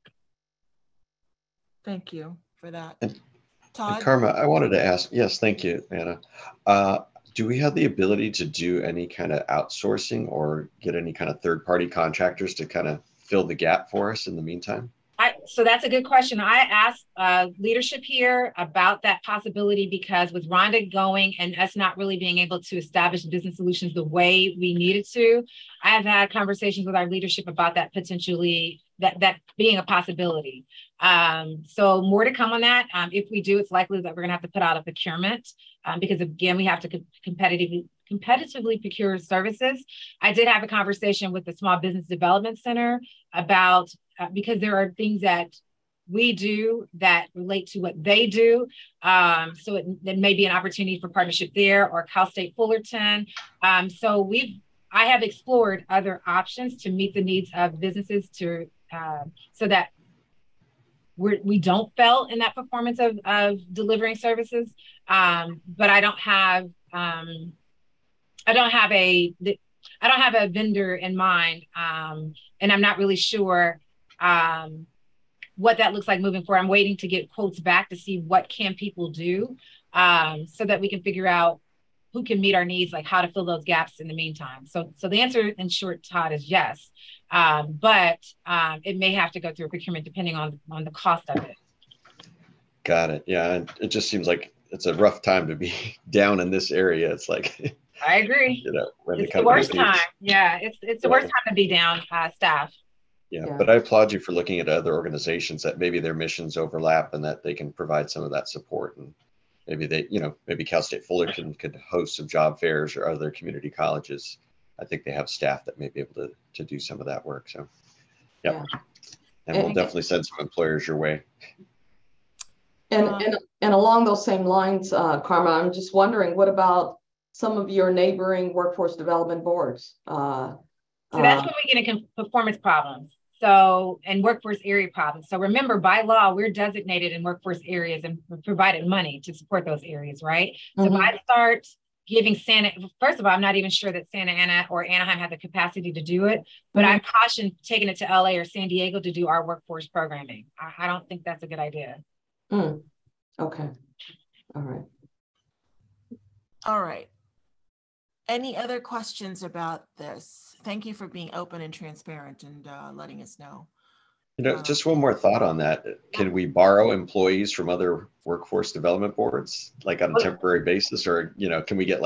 Thank you for that. Todd? And Karma, I wanted to ask, yes, thank you, Anna. Do we have the ability to do any kind of outsourcing or get any kind of third-party contractors to kind of fill the gap for us in the meantime? So that's a good question. I asked leadership here about that possibility because with Rhonda going and us not really being able to establish business solutions the way we needed to, I have had conversations with our leadership about that potentially, that being a possibility. So more to come on that. If we do, it's likely that we're going to have to put out a procurement because again, we have to competitively procure services. I did have a conversation with the Small Business Development Center about because there are things that we do that relate to what they do. So there may be an opportunity for partnership there or Cal State Fullerton. So I have explored other options to meet the needs of businesses to so that we don't fail in that performance of delivering services. But I don't have a vendor in mind, and I'm not really sure what that looks like moving forward. I'm waiting to get quotes back to see what can people do so that we can figure out who can meet our needs, like how to fill those gaps in the meantime. So the answer in short, Todd, is yes, but it may have to go through a procurement depending on the cost of it. Got it. Yeah, and it just seems like it's a rough time to be down in this area. It's like I agree. You know, when it's the worst time. Yeah, it's the worst time to be down staff. Yeah, but I applaud you for looking at other organizations that maybe their missions overlap and that they can provide some of that support. And maybe maybe Cal State Fullerton could host some job fairs or other community colleges. I think they have staff that may be able to do some of that work. So, yeah. And we'll definitely send some employers your way. And along those same lines, Karma, I'm just wondering, what about some of your neighboring workforce development boards? So that's when we get into performance problems. So, and workforce area problems. So remember, by law, we're designated in workforce areas and provided money to support those areas, right? Mm-hmm. So if I start giving first of all, I'm not even sure that Santa Ana or Anaheim have the capacity to do it, but I caution taking it to LA or San Diego to do our workforce programming. I don't think that's a good idea. Okay. All right. All right. Any other questions about this? Thank you for being open and transparent and letting us know. Just one more thought on that. Can we borrow employees from other workforce development boards, like on a temporary basis, or can we get like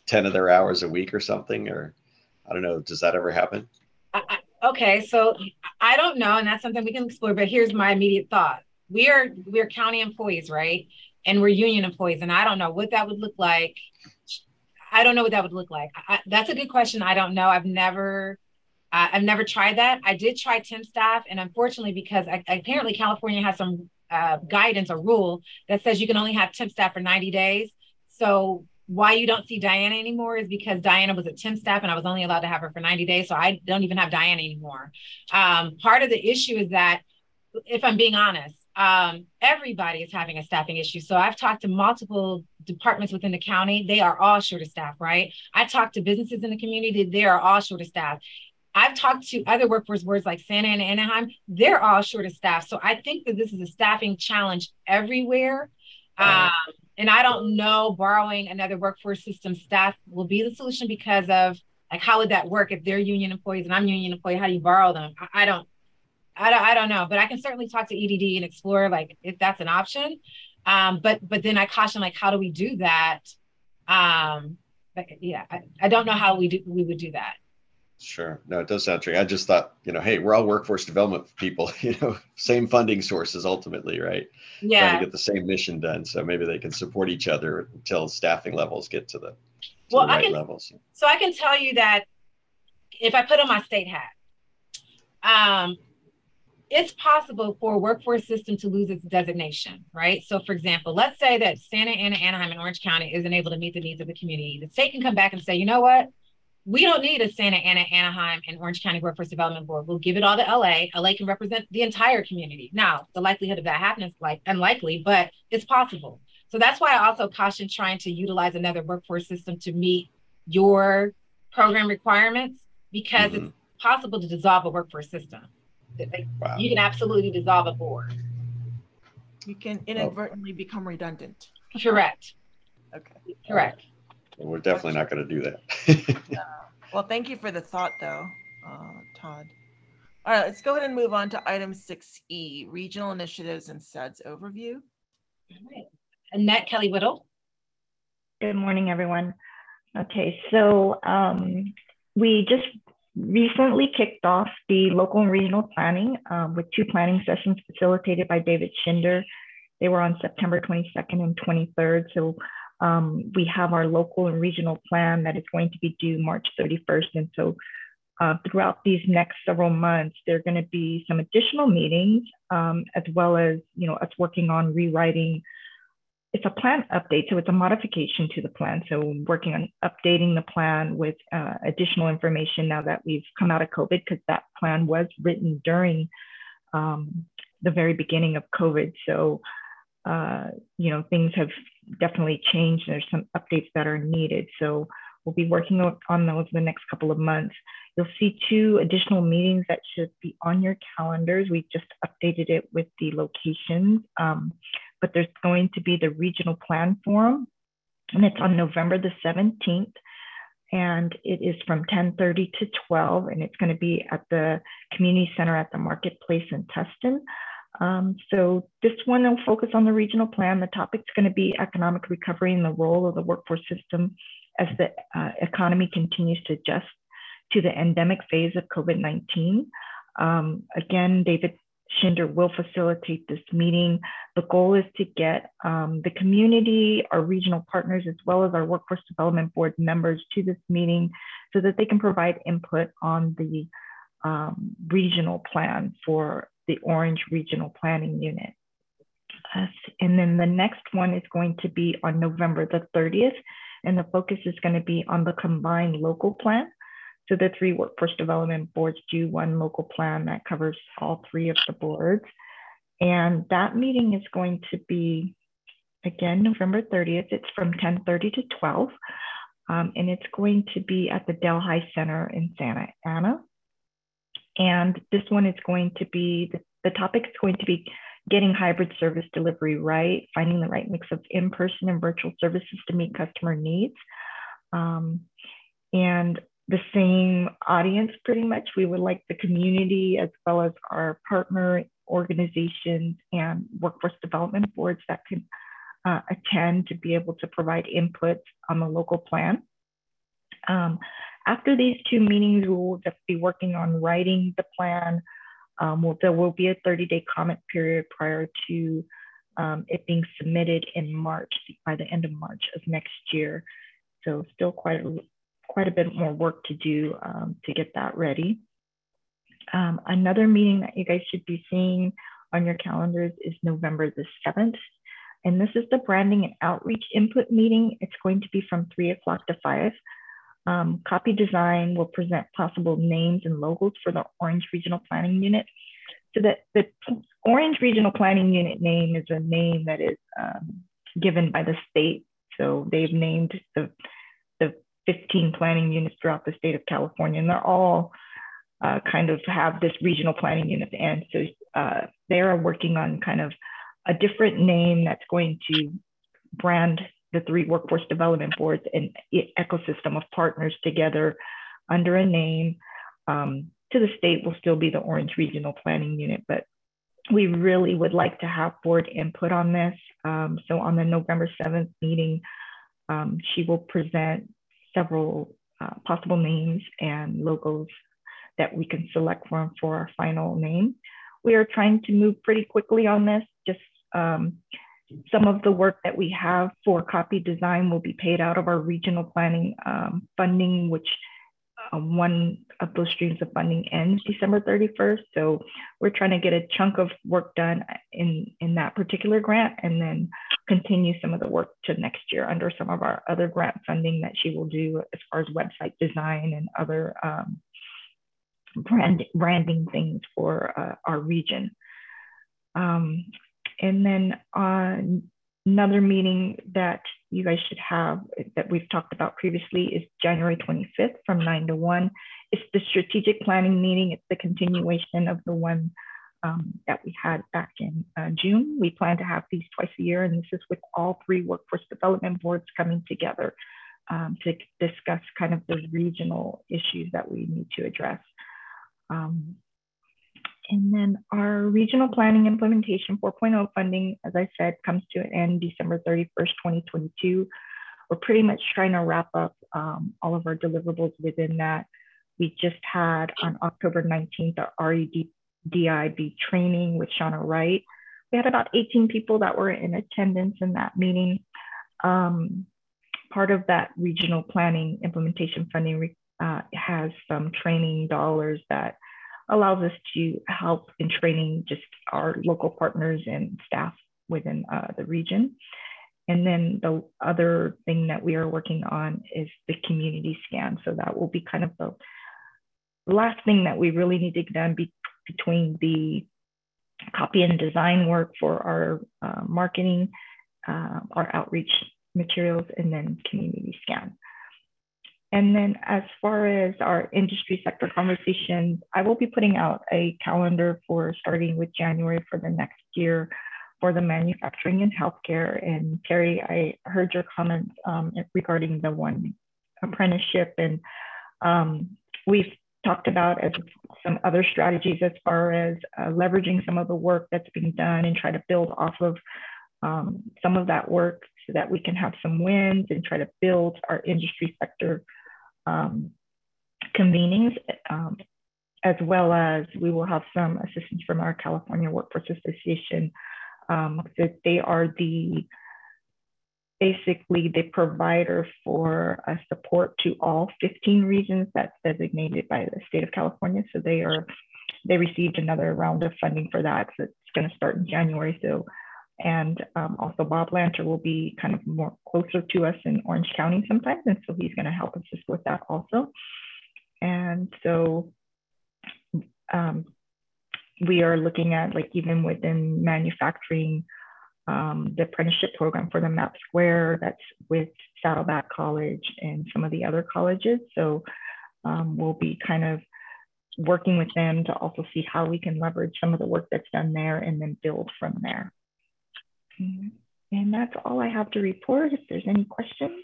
10 of their hours a week or something? Or I don't know, does that ever happen? Okay, so I don't know, and that's something we can explore, but here's my immediate thought. We're county employees, right? And we're union employees, and I don't know what that would look like. I don't know what that would look like. That's a good question. I don't know. I've never tried that. I did try temp staff, and unfortunately, because apparently California has some guidance or rule that says you can only have temp staff for 90 days. So why you don't see Diana anymore is because Diana was a temp staff and I was only allowed to have her for 90 days. So I don't even have Diana anymore. Part of the issue is that, if I'm being honest, everybody is having a staffing issue. So I've talked to multiple departments within the county. They are all short of staff, right? I talked to businesses in the community. They are all short of staff. I've talked to other workforce boards like Santa Ana, Anaheim. They're all short of staff. So I think that this is a staffing challenge everywhere. And I don't know, borrowing another workforce system staff will be the solution, because of like, how would that work if they're union employees and I'm union employee? How do you borrow them? I don't know, but I can certainly talk to EDD and explore like if that's an option. But then I caution, like, how do we do that? But yeah, I don't know how we would do that. Sure. No, it does sound tricky. I just thought, hey, we're all workforce development people, same funding sources ultimately, right? Yeah. Trying to get the same mission done. So maybe they can support each other until staffing levels get to the right levels. So I can tell you that if I put on my state hat, it's possible for a workforce system to lose its designation, right? So for example, let's say that Santa Ana, Anaheim, and Orange County isn't able to meet the needs of the community. The state can come back and say, you know what? We don't need a Santa Ana, Anaheim, and Orange County Workforce Development Board. We'll give it all to LA. LA can represent the entire community. Now, the likelihood of that happening is unlikely, but it's possible. So that's why I also caution trying to utilize another workforce system to meet your program requirements, because it's possible to dissolve a workforce system. Wow. You can absolutely dissolve a board. You can inadvertently become redundant. Correct. Okay. Correct. Well, we're definitely not going to do that. Well, thank you for the thought, though, Todd. All right, let's go ahead and move on to item 6E, regional initiatives and SEDS overview. All right. Annette Kelly-Whittle. Good morning, everyone. Okay, so we just recently kicked off the local and regional planning with 2 planning sessions facilitated by David Schinder. They were on September 22nd and 23rd. So we have our local and regional plan that is going to be due March 31st. And so throughout these next several months, there are going to be some additional meetings, as well as, us working on rewriting. It's a plan update, so it's a modification to the plan. So we're working on updating the plan with additional information now that we've come out of COVID, because that plan was written during the very beginning of COVID. So, things have definitely changed. There's some updates that are needed. So we'll be working on those the next couple of months. You'll see 2 additional meetings that should be on your calendars. We just updated it with the locations, but there's going to be the Regional Plan Forum, and it's on November the 17th, and it is from 10:30 to 12, and it's going to be at the Community Center at the Marketplace in Tustin. So this one will focus on the regional plan. The topic's going to be economic recovery and the role of the workforce system as the economy continues to adjust to the endemic phase of COVID-19. Again, David Schinder will facilitate this meeting. The goal is to get the community, our regional partners, as well as our Workforce Development Board members to this meeting so that they can provide input on the regional plan for the Orange Regional Planning Unit. And then the next one is going to be on November the 30th, and the focus is going to be on the combined local plan. So the 3 workforce development boards do one local plan that covers all 3 of the boards. And that meeting is going to be, again, November 30th. It's from 10:30 to 12. And it's going to be at the Delhi Center in Santa Ana. And this one is going to be, the topic is going to be getting hybrid service delivery right, finding the right mix of in-person and virtual services to meet customer needs. And the same audience, pretty much. We would like the community as well as our partner organizations and workforce development boards that can attend to be able to provide input on the local plan. After these 2 meetings, we will just be working on writing the plan. There will be a 30-day comment period prior to it being submitted in March, by the end of March of next year. So still quite a bit more work to do to get that ready. Another meeting that you guys should be seeing on your calendars is November the 7th. And this is the branding and outreach input meeting. It's going to be from 3 o'clock to 5. Copy Design will present possible names and logos for the Orange Regional Planning Unit. So the Orange Regional Planning Unit name is a name that is given by the state. So they've named the 15 planning units throughout the state of California, and they're all kind of have this regional planning unit at the end. So they are working on kind of a different name that's going to brand the 3 workforce development boards and ecosystem of partners together under a name. To the state will still be the Orange Regional Planning Unit, but we really would like to have board input on this. So on the November 7th meeting, she will present several possible names and logos that we can select from for our final name. We are trying to move pretty quickly on this. Just some of the work that we have for copy design will be paid out of our regional planning funding, which one of those streams of funding ends December 31st. So we're trying to get a chunk of work done in that particular grant and then continue some of the work to next year under some of our other grant funding that she will do as far as website design and other branding things for our region. And then another meeting that you guys should have that we've talked about previously is January 25th from 9 to 1. It's the strategic planning meeting. It's the continuation of the one that we had back in June. We plan to have these twice a year, and this is with all 3 workforce development boards coming together to discuss kind of the regional issues that we need to address. And then our regional planning implementation 4.0 funding, as I said, comes to an end December 31st, 2022. We're pretty much trying to wrap up all of our deliverables within that. We just had on October 19th, our REDIB training with Shauna Wright. We had about 18 people that were in attendance in that meeting. Part of that regional planning implementation funding has some training dollars that allows us to help in training just our local partners and staff within the region. And then the other thing that we are working on is the community scan. So that will be kind of the last thing that we really need to get done between the copy and design work for our marketing, our outreach materials, and then community scan. And then as far as our industry sector conversations, I will be putting out a calendar for starting with January for the next year for the manufacturing and healthcare. And Terry, I heard your comments regarding the one apprenticeship, and we've talked about as some other strategies as far as leveraging some of the work that's being done and try to build off of some of that work so that we can have some wins and try to build our industry sector convenings, as well as we will have some assistance from our California Workforce Association. So they are basically the provider for a support to all 15 regions that's designated by the state of California. So they received another round of funding for that. So it's going to start in January. So, and also Bob Lanter will be kind of more closer to us in Orange County sometimes. And so he's going to help assist with that also. And so we are looking at, like, even within manufacturing, the apprenticeship program for the MAP Square that's with Saddleback College and some of the other colleges. So we'll be kind of working with them to also see how we can leverage some of the work that's done there and then build from there. And that's all I have to report. If there's any questions.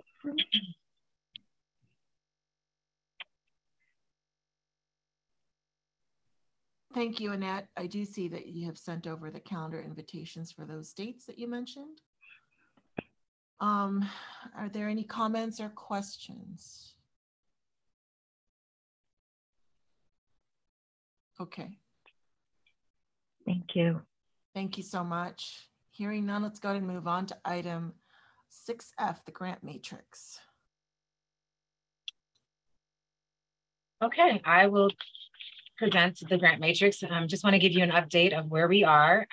Thank you, Annette. I do see that you have sent over the calendar invitations for those dates that you mentioned. Are there any comments or questions? Okay. Thank you. Thank you so much. Hearing none, let's go ahead and move on to item 6F, the grant matrix. Okay, I will present the grant matrix. Just want to give you an update of where we are.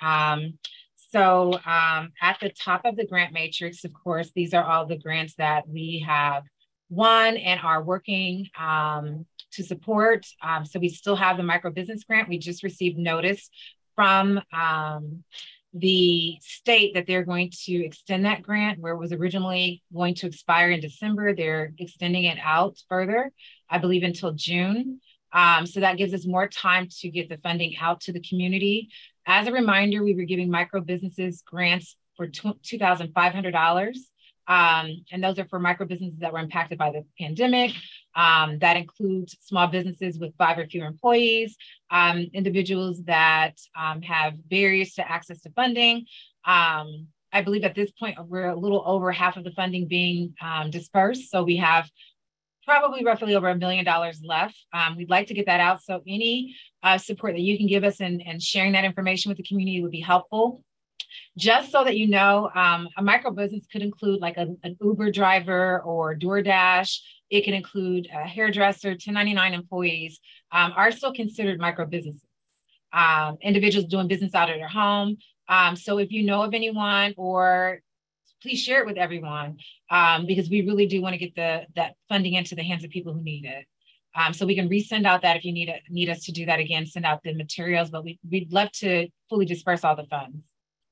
At the top of the grant matrix, of course, these are all the grants that we have won and are working to support. So we still have the micro business grant. We just received notice from the state that they're going to extend that grant where it was originally going to expire in December. They're extending it out further, I believe until June. So that gives us more time to get the funding out to the community. As a reminder, we were giving micro businesses grants for $2,500. And those are for micro businesses that were impacted by the pandemic. That includes small businesses with 5 or fewer employees, individuals that have barriers to access to funding. I believe at this point, we're a little over half of the funding being dispersed. So we have probably roughly over $1 million left. We'd like to get that out. So any support that you can give us and sharing that information with the community would be helpful. Just so that you know, a micro business could include like an Uber driver or DoorDash. It can include a hairdresser, 1099 employees are still considered micro businesses. Individuals doing business out of their home. So if you know of anyone, or please share it with everyone, because we really do want to get that funding into the hands of people who need it. So we can resend out that if you need us to do that again, send out the materials, but we'd love to fully disperse all the funds.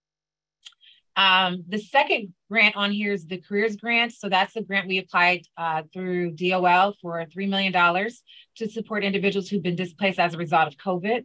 The second grant on here is the careers grant. So that's the grant we applied through DOL for $3 million to support individuals who've been displaced as a result of COVID.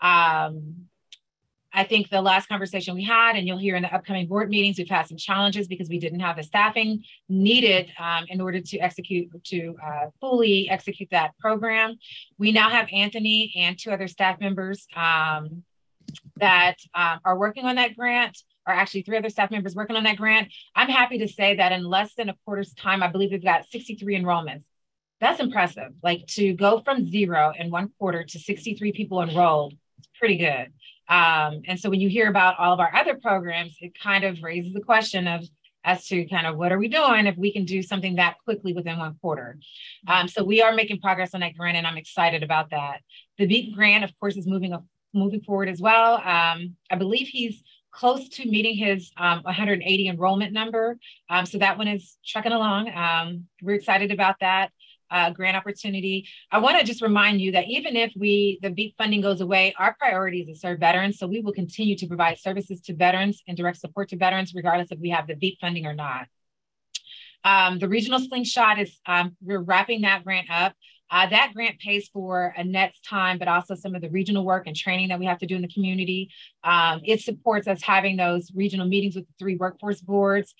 I think the last conversation we had, and you'll hear in the upcoming board meetings, we've had some challenges because we didn't have the staffing needed in order to fully execute that program. We now have Anthony and 2 other staff members that are working on that grant, or actually 3 other staff members working on that grant. I'm happy to say that in less than a quarter's time, I believe we've got 63 enrollments. That's impressive. Like to go from 0 in 1 quarter to 63 people enrolled, it's pretty good. And so when you hear about all of our other programs, it kind of raises the question as to kind of what are we doing if we can do something that quickly within 1 quarter. So we are making progress on that grant, and I'm excited about that. The BEAT grant, of course, is moving forward as well. I believe he's close to meeting his 180 enrollment number. So that one is trucking along. We're excited about that grant opportunity. I want to just remind you that even if the BEAT funding goes away, our priority is to serve veterans. So we will continue to provide services to veterans and direct support to veterans, regardless if we have the BEAT funding or not. The regional slingshot is, we're wrapping that grant up. That grant pays for Annette's time, but also some of the regional work and training that we have to do in the community. It supports us having those regional meetings with the 3 workforce boards.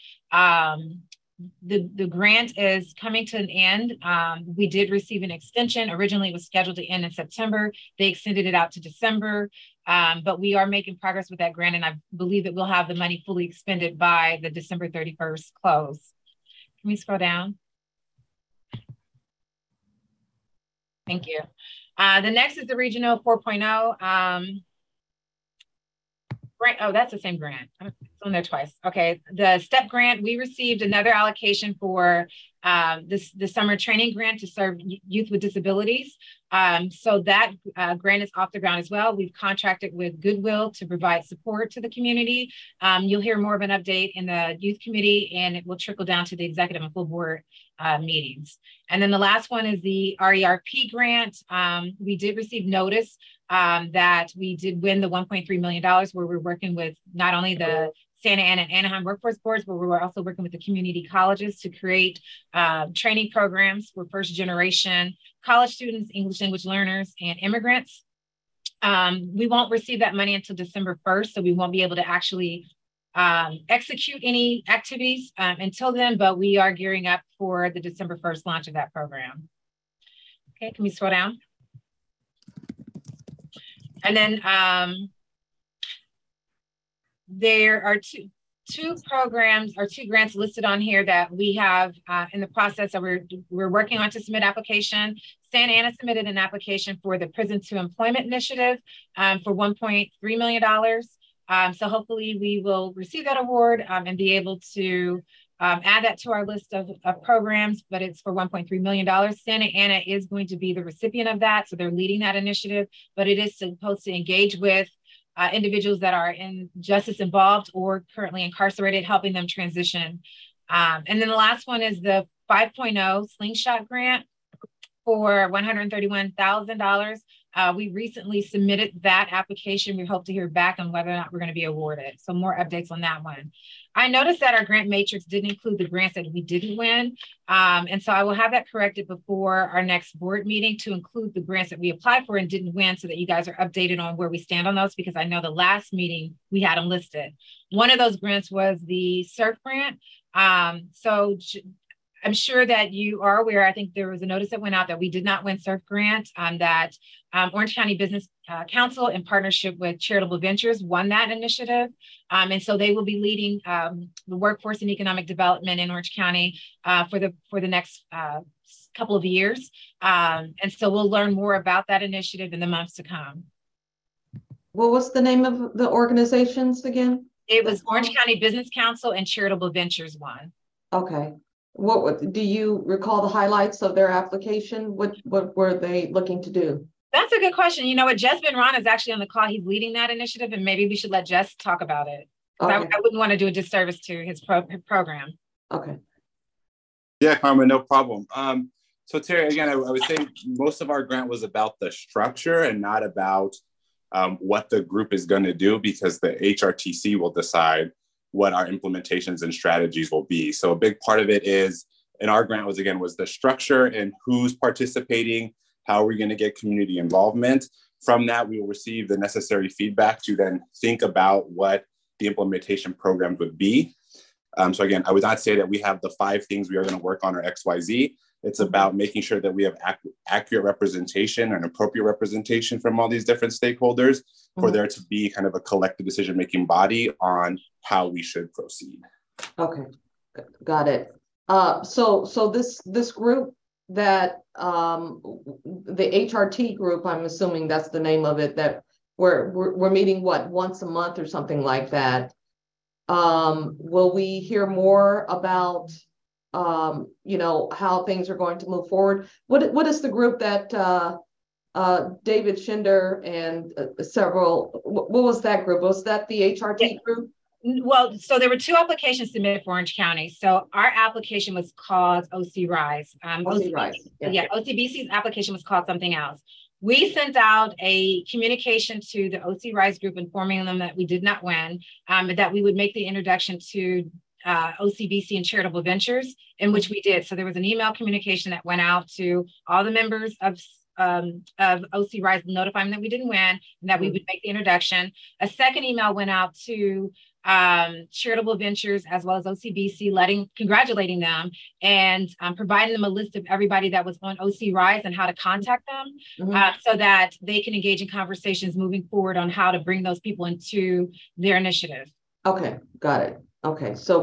The grant is coming to an end. We did receive an extension. Originally, it was scheduled to end in September. They extended it out to December, but we are making progress with that grant, and I believe that we'll have the money fully expended by the December 31st close. Can we scroll down? Thank you. The next is the Regional 4.0. Grant. Oh, that's the same grant. It's on there twice. Okay, the STEP grant, we received another allocation for the summer training grant to serve youth with disabilities. So that grant is off the ground as well. We've contracted with Goodwill to provide support to the community. You'll hear more of an update in the youth committee, and it will trickle down to the executive and full board meetings. And then the last one is the RERP grant. We did receive notice that we did win the $1.3 million, where we're working with not only the Santa Ana and Anaheim workforce boards, but we were also working with the community colleges to create training programs for first generation college students, English language learners, and immigrants. We won't receive that money until December 1st, so we won't be able to actually execute any activities until then, but we are gearing up for the December 1st launch of that program. Okay, can we scroll down? And then there are two programs or two grants listed on here that we have in the process that we're working on to submit application. Santa Ana submitted an application for the Prison to Employment Initiative for $1.3 million. So hopefully we will receive that award and be able to add that to our list of programs, but it's for $1.3 million. Santa Ana is going to be the recipient of that. So they're leading that initiative, but it is supposed to engage with individuals that are in justice involved or currently incarcerated, helping them transition. And then the last one is the 5.0 Slingshot grant for $131,000. We recently submitted that application. We hope to hear back on whether or not we're going to be awarded. So more updates on that one. I noticed that our grant matrix didn't include the grants that we didn't win. And so I will have that corrected before our next board meeting to include the grants that we applied for and didn't win so that you guys are updated on where we stand on those, because I know the last meeting we had them listed. One of those grants was the SURF grant. So I'm sure that you are aware, I think there was a notice that went out that we did not win SURF grant, that Orange County Business Council in partnership with Charitable Ventures won that initiative. And so they will be leading the workforce and economic development in Orange County for the next couple of years. And so we'll learn more about that initiative in the months to come. What was the name of the organizations again? It was Orange County Business Council and Charitable Ventures won. Okay. What do you recall the highlights of their application? What were they looking to do? That's a good question. You know what? Jess Ben Ron is actually on the call. He's leading that initiative, and maybe we should let Jess talk about it. Okay. I wouldn't want to do a disservice to his program. Okay. Yeah, Karma, no problem. So Terry, again, I would say most of our grant was about the structure and not about what the group is going to do, because the HRTC will decide what our implementations and strategies will be. So a big part of it is, in our grant was the structure and who's participating, how are we going to get community involvement. From that, we will receive the necessary feedback to then think about what the implementation programs would be. So again, I would not say that we have the 5 things we are going to work on or XYZ. It's about making sure that we have accurate representation and appropriate representation from all these different stakeholders for there to be kind of a collective decision-making body on how we should proceed. Okay, got it. So this group that the HRT group, I'm assuming that's the name of it, that we're meeting what, once a month or something like that. Will we hear more about you know, how things are going to move forward? What is the group that David Schinder and several, what was that group? Was that the HRT group? Well, so there were 2 applications submitted for Orange County. So our application was called OC Rise. OCBC's application was called something else. We sent out a communication to the OC Rise group informing them that we did not win, but that we would make the introduction to OCBC and Charitable Ventures, in which we did. So there was an email communication that went out to all the members of OC Rise, notifying them that we didn't win and that we would make the introduction. A second email went out to Charitable Ventures as well as OCBC, congratulating them and providing them a list of everybody that was on OC Rise and how to contact them, so that they can engage in conversations moving forward on how to bring those people into their initiative. Okay, got it. Okay, so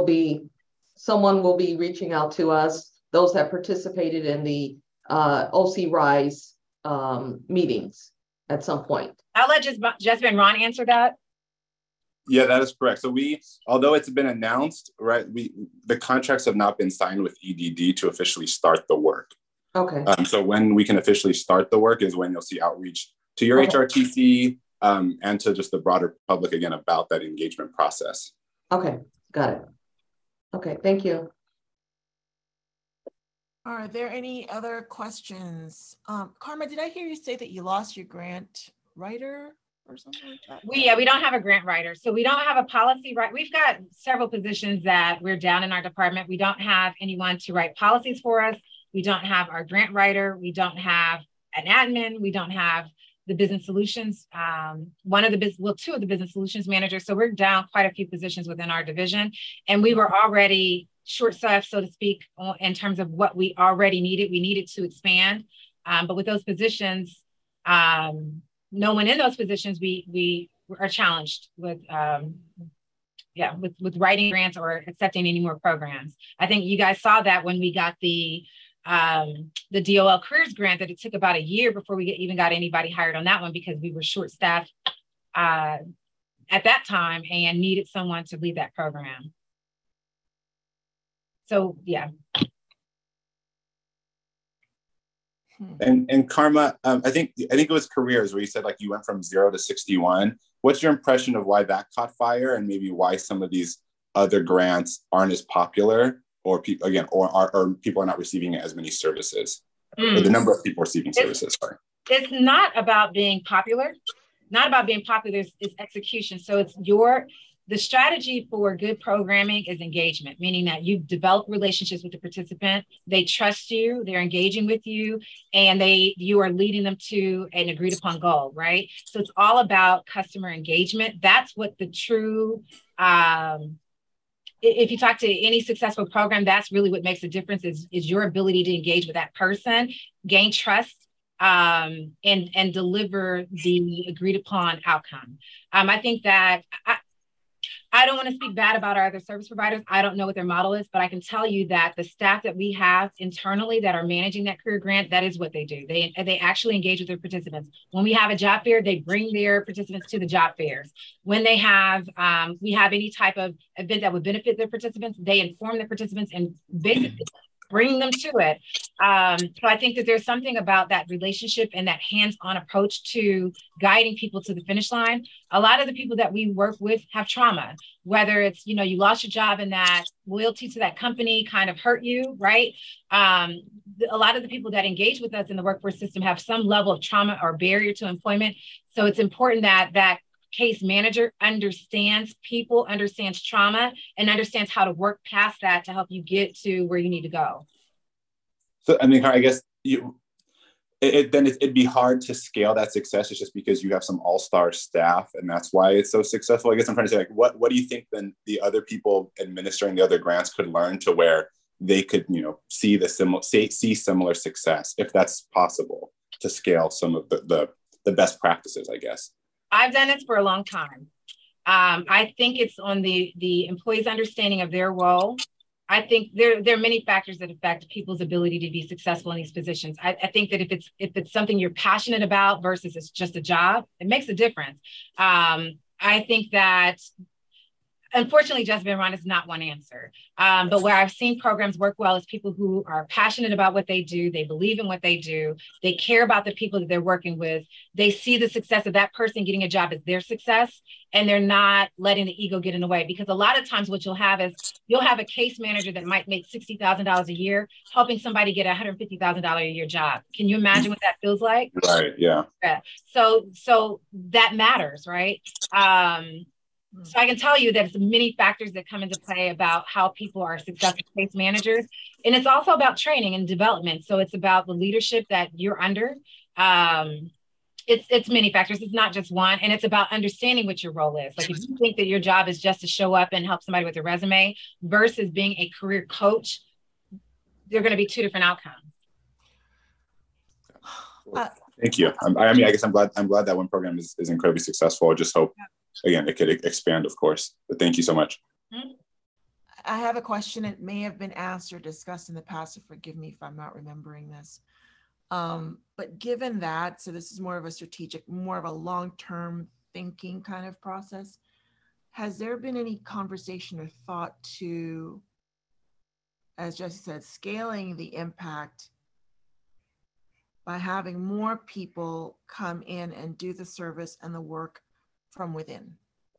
someone will be reaching out to us, those that participated in the OC Rise meetings at some point. I'll let Jess Ben Ron answer that. Yeah, that is correct. So although it's been announced, right, the contracts have not been signed with EDD to officially start the work. Okay. So when we can officially start the work is when you'll see outreach to your HRTC and to just the broader public, again, about that engagement process. Okay, got it. Okay, thank you. Are there any other questions? Karma, did I hear you say that you lost your grant writer or something like that? We don't have a grant writer. So we don't have a policy, right? We've got several positions that we're down in our department. We don't have anyone to write policies for us. We don't have our grant writer. We don't have an admin. We don't have the business solutions, 2 of the business solutions managers. So we're down quite a few positions within our division. And we were already short-staffed, so to speak, in terms of what we already needed. We needed to expand. But with those positions, no one in those positions, we are challenged with with writing grants or accepting any more programs. I think you guys saw that when we got the DOL Careers Grant, that it took about a year before we even got anybody hired on that one because we were short-staffed at that time and needed someone to lead that program. So yeah. And Karma, I think it was careers where you said like you went from 0 to 61. What's your impression of why that caught fire, and maybe why some of these other grants aren't as popular, or people are not receiving as many services, or the number of people receiving services? Sorry. It's not about being popular. Not about being popular. It's execution. So it's the strategy for good programming is engagement, meaning that you develop relationships with the participant. They trust you, they're engaging with you, and you are leading them to an agreed upon goal, right? So it's all about customer engagement. That's what the true, if you talk to any successful program, that's really what makes a difference is your ability to engage with that person, gain trust, and deliver the agreed upon outcome. I think that I don't want to speak bad about our other service providers. I don't know what their model is, but I can tell you that the staff that we have internally that are managing that career grant, that is what they do. They actually engage with their participants. When we have a job fair, they bring their participants to the job fairs. When they have, we have any type of event that would benefit their participants, they inform their participants and basically bring them to it. So I think that there's something about that relationship and that hands-on approach to guiding people to the finish line. A lot of the people that we work with have trauma, whether it's, you lost your job and that loyalty to that company kind of hurt you, right? A lot of the people that engage with us in the workforce system have some level of trauma or barrier to employment. So it's important that case manager understands people, understands trauma, and understands how to work past that to help you get to where you need to go. So, I mean, I guess it'd be hard to scale that success. It's just because you have some all-star staff, and that's why it's so successful. I guess I'm trying to say, like, what do you think then the other people administering the other grants could learn to where they could, see similar success, if that's possible, to scale some of the best practices, I guess. I've done this for a long time. I think it's on the employee's understanding of their role. I think there are many factors that affect people's ability to be successful in these positions. I think that if it's something you're passionate about versus it's just a job, it makes a difference. I think that unfortunately, just being around is not one answer. But where I've seen programs work well is people who are passionate about what they do. They believe in what they do. They care about the people that they're working with. They see the success of that person getting a job as their success, and they're not letting the ego get in the way. Because a lot of times what you'll have is you'll have a case manager that might make $60,000 a year, helping somebody get a $150,000 a year job. Can you imagine what that feels like? Right, yeah. So that matters, right? So I can tell you there's many factors that come into play about how people are successful case managers. And it's also about training and development. So it's about the leadership that you're under. It's many factors. It's not just one. And it's about understanding what your role is. Like if you think that your job is just to show up and help somebody with a resume versus being a career coach, they're going to be two different outcomes. Thank you. I guess I'm glad that one program is incredibly successful. I just hope, again, it could expand, of course. But thank you so much. I have a question. It may have been asked or discussed in the past, so forgive me if I'm not remembering this. But given that, so this is more of a strategic, more of a long-term thinking kind of process, has there been any conversation or thought to, as Jesse said, scaling the impact by having more people come in and do the service and the work from within?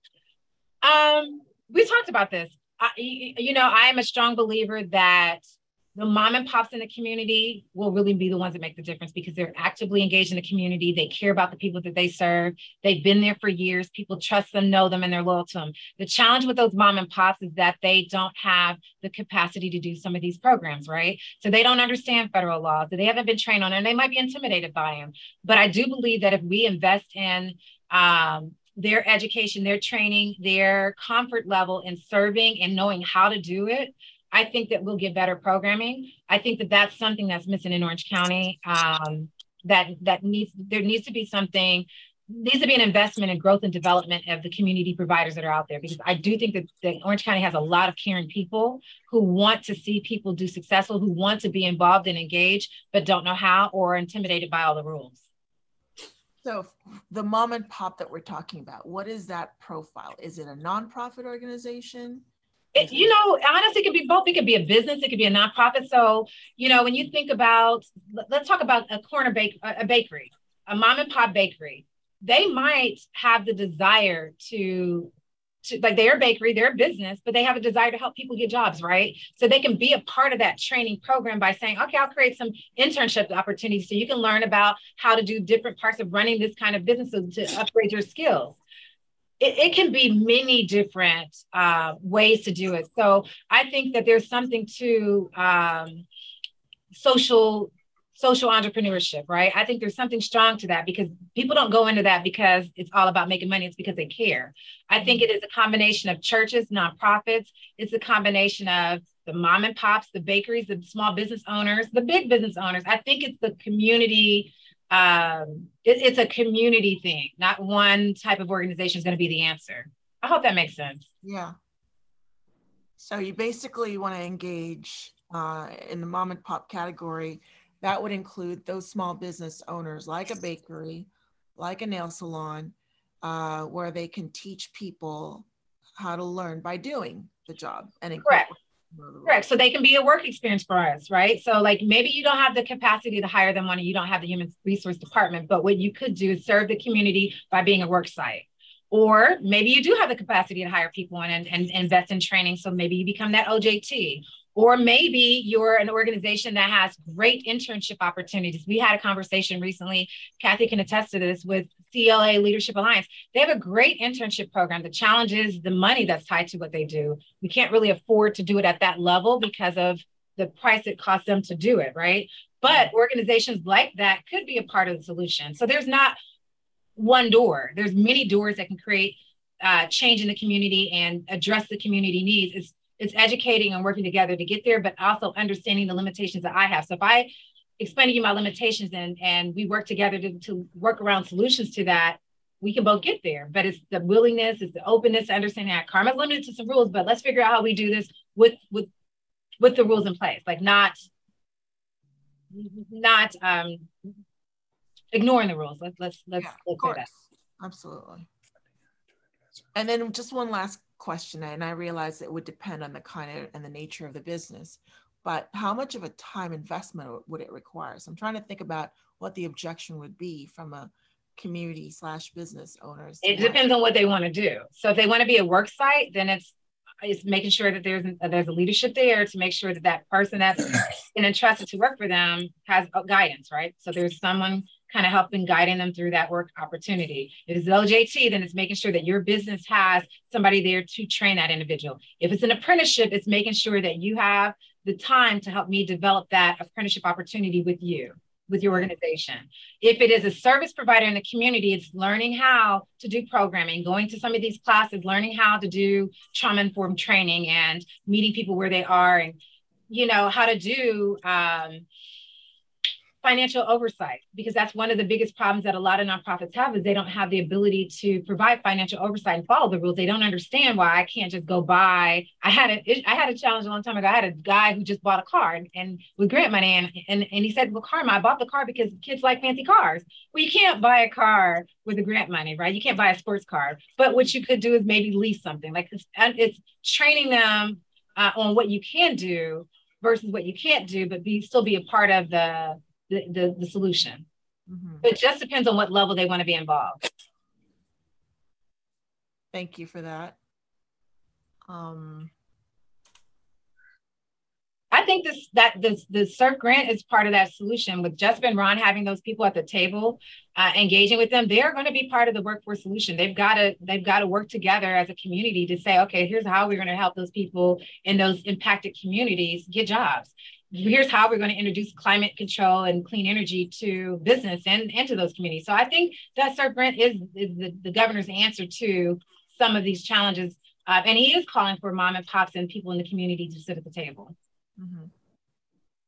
We talked about this. I am a strong believer that the mom and pops in the community will really be the ones that make the difference because they're actively engaged in the community. They care about the people that they serve. They've been there for years. People trust them, know them, and they're loyal to them. The challenge with those mom and pops is that they don't have the capacity to do some of these programs, right? So they don't understand federal laws, that they haven't been trained on, and they might be intimidated by them. But I do believe that if we invest in their education, their training, their comfort level in serving and knowing how to do it, I think that we'll get better programming. I think that that's something that's missing in Orange County. There needs to be something needs to be an investment in growth and development of the community providers that are out there, because I do think that Orange County has a lot of caring people who want to see people do successful, who want to be involved and engaged, but don't know how or are intimidated by all the rules. So the mom and pop that we're talking about, what is that profile? Is it a nonprofit organization? You know, honestly, it could be both. It could be a business, it could be a nonprofit. So, you know, when you think about, let's talk about a bakery, a mom and pop bakery. They might have the desire to like, they're a bakery, they're a business, but they have a desire to help people get jobs, right? So they can be a part of that training program by saying, okay, I'll create some internship opportunities so you can learn about how to do different parts of running this kind of business to upgrade your skills. It can be many different ways to do it. So I think that there's something to social entrepreneurship, right? I think there's something strong to that, because people don't go into that because it's all about making money. It's because they care. I think it is a combination of churches, nonprofits. It's a combination of the mom and pops, the bakeries, the small business owners, the big business owners. I think it's the community. It's a community thing. Not one type of organization is going to be the answer. I hope that makes sense. Yeah. So you basically want to engage in the mom and pop category. That would include those small business owners like a bakery, like a nail salon, where they can teach people how to learn by doing the job. And correct. So they can be a work experience for us, right? So like, maybe you don't have the capacity to hire them on, and you don't have the human resource department, but what you could do is serve the community by being a work site. Or maybe you do have the capacity to hire people and invest in training. So maybe you become that OJT. Or maybe you're an organization that has great internship opportunities. We had a conversation recently, Kathy can attest to this, with CLA Leadership Alliance. They have a great internship program. The challenge is the money that's tied to what they do. We can't really afford to do it at that level because of the price it costs them to do it, right? But organizations like that could be a part of the solution. So there's not one door. There's many doors that can create change in the community and address the community needs. It's educating and working together to get there, but also understanding the limitations that I have. So if I explain to you my limitations and we work together to work around solutions to that, we can both get there. But it's the willingness, it's the openness to understanding that Karma's limited to some rules, but let's figure out how we do this with the rules in place, like not ignoring the rules. Let's say that. Absolutely. And then just one last question, and I realize it would depend on the kind of and the nature of the business, but how much of a time investment would it require? So I'm trying to think about what the objection would be from a community/business owners. It depends on what they want to do. So if they want to be a work site, then it's making sure that there's a leadership there to make sure that person that's been entrusted to work for them has guidance, right? So there's someone kind of helping guiding them through that work opportunity. If it's LJT, then it's making sure that your business has somebody there to train that individual. If it's an apprenticeship, it's making sure that you have the time to help me develop that apprenticeship opportunity with you, with your organization. If it is a service provider in the community, it's learning how to do programming, going to some of these classes, learning how to do trauma-informed training and meeting people where they are, and how to do financial oversight, because that's one of the biggest problems that a lot of nonprofits have, is they don't have the ability to provide financial oversight and follow the rules. They don't understand why I can't just go buy. I had a challenge a long time ago. I had a guy who just bought a car and with grant money, and he said, well, Karma, I bought the car because kids like fancy cars. Well, you can't buy a car with the grant money, right? You can't buy a sports car. But what you could do is maybe lease something. Like it's training them on what you can do versus what you can't do, but still be a part of the solution. Mm-hmm. But it just depends on what level they want to be involved. Thank you for that. I think the CERF grant is part of that solution, with Jessica and Ron having those people at the table, engaging with them. They're going to be part of the workforce solution. They've got to work together as a community to say, okay, here's how we're going to help those people in those impacted communities get jobs. Here's how we're going to introduce climate control and clean energy to business and to those communities. So I think that CERF grant is the governor's answer to some of these challenges. And he is calling for mom and pops and people in the community to sit at the table. Mm-hmm.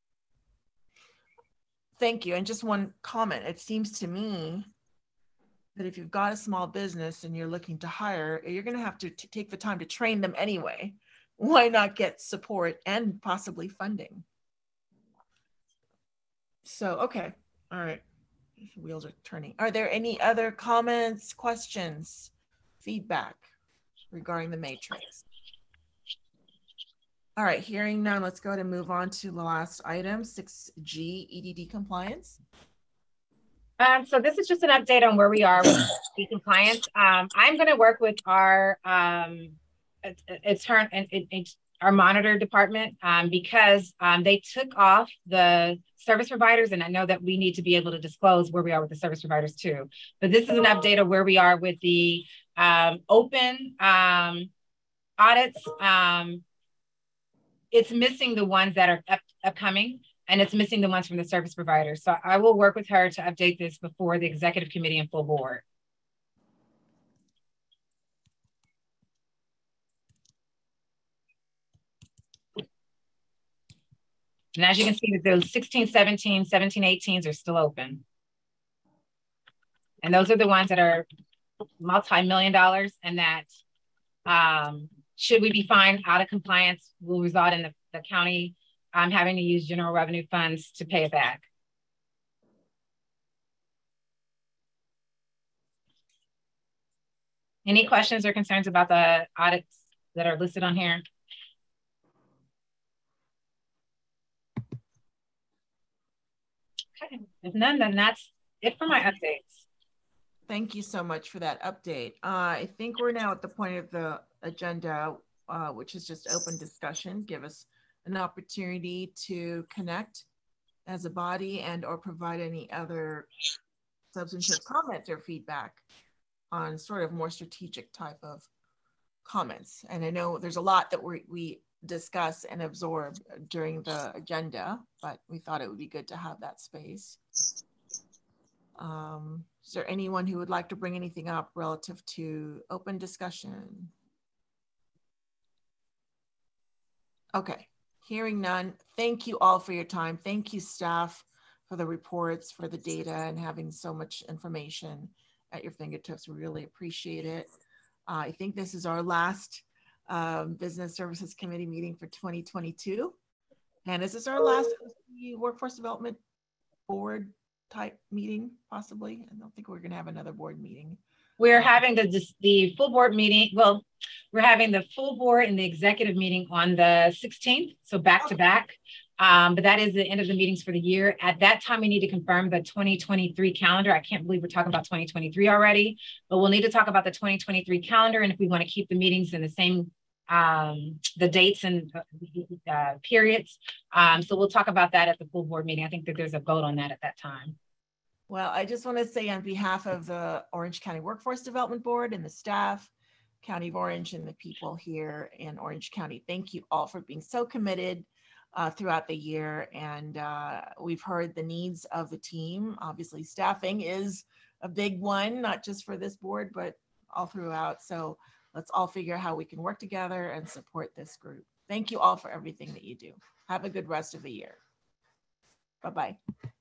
Thank you. And just one comment. It seems to me that if you've got a small business and you're looking to hire, you're going to have to take the time to train them anyway. Why not get support and possibly funding? So, okay. All right. Wheels are turning. Are there any other comments, questions, feedback regarding the matrix? All right, hearing none, let's go ahead and move on to the last item, 6G, EDD compliance. So this is just an update on where we are with EDD compliance. I'm going to work with our our monitor department because they took off the service providers, and I know that we need to be able to disclose where we are with the service providers too. But this is an update of where we are with the open audits. It's missing the ones that are upcoming, and it's missing the ones from the service providers. So I will work with her to update this before the executive committee and full board. And as you can see, that those 16, 17, 17, 18s are still open. And those are the ones that are multi-million dollars, and that should we be fined out of compliance will result in the county having to use general revenue funds to pay it back. Any questions or concerns about the audits that are listed on here? Okay, if none, then that's it for my updates. Thank you so much for that update. I think we're now at the point of the agenda, which is just open discussion. Give us an opportunity to connect as a body and or provide any other substantive comment or feedback on sort of more strategic type of comments. And I know there's a lot that we discuss and absorb during the agenda, but we thought it would be good to have that space. Is there anyone who would like to bring anything up relative to open discussion? Okay, hearing none. Thank you all for your time. Thank you, staff, for the reports, for the data, and having so much information at your fingertips. We really appreciate it. I think this is our last Business Services Committee meeting for 2022. And is this our last Workforce Development Board type meeting, possibly? I don't think we're going to have another board meeting. We're having the full board meeting. Well, we're having the full board and the executive meeting on the 16th, so back to back. But that is the end of the meetings for the year. At that time, we need to confirm the 2023 calendar. I can't believe we're talking about 2023 already, but we'll need to talk about the 2023 calendar and if we want to keep the meetings in the same the dates and periods. So we'll talk about that at the full board meeting. I think that there's a vote on that at that time. Well, I just want to say on behalf of the Orange County Workforce Development Board and the staff, County of Orange, and the people here in Orange County, thank you all for being so committed throughout the year. And we've heard the needs of the team. Obviously, staffing is a big one, not just for this board, but all throughout. So let's all figure out how we can work together and support this group. Thank you all for everything that you do. Have a good rest of the year. Bye-bye.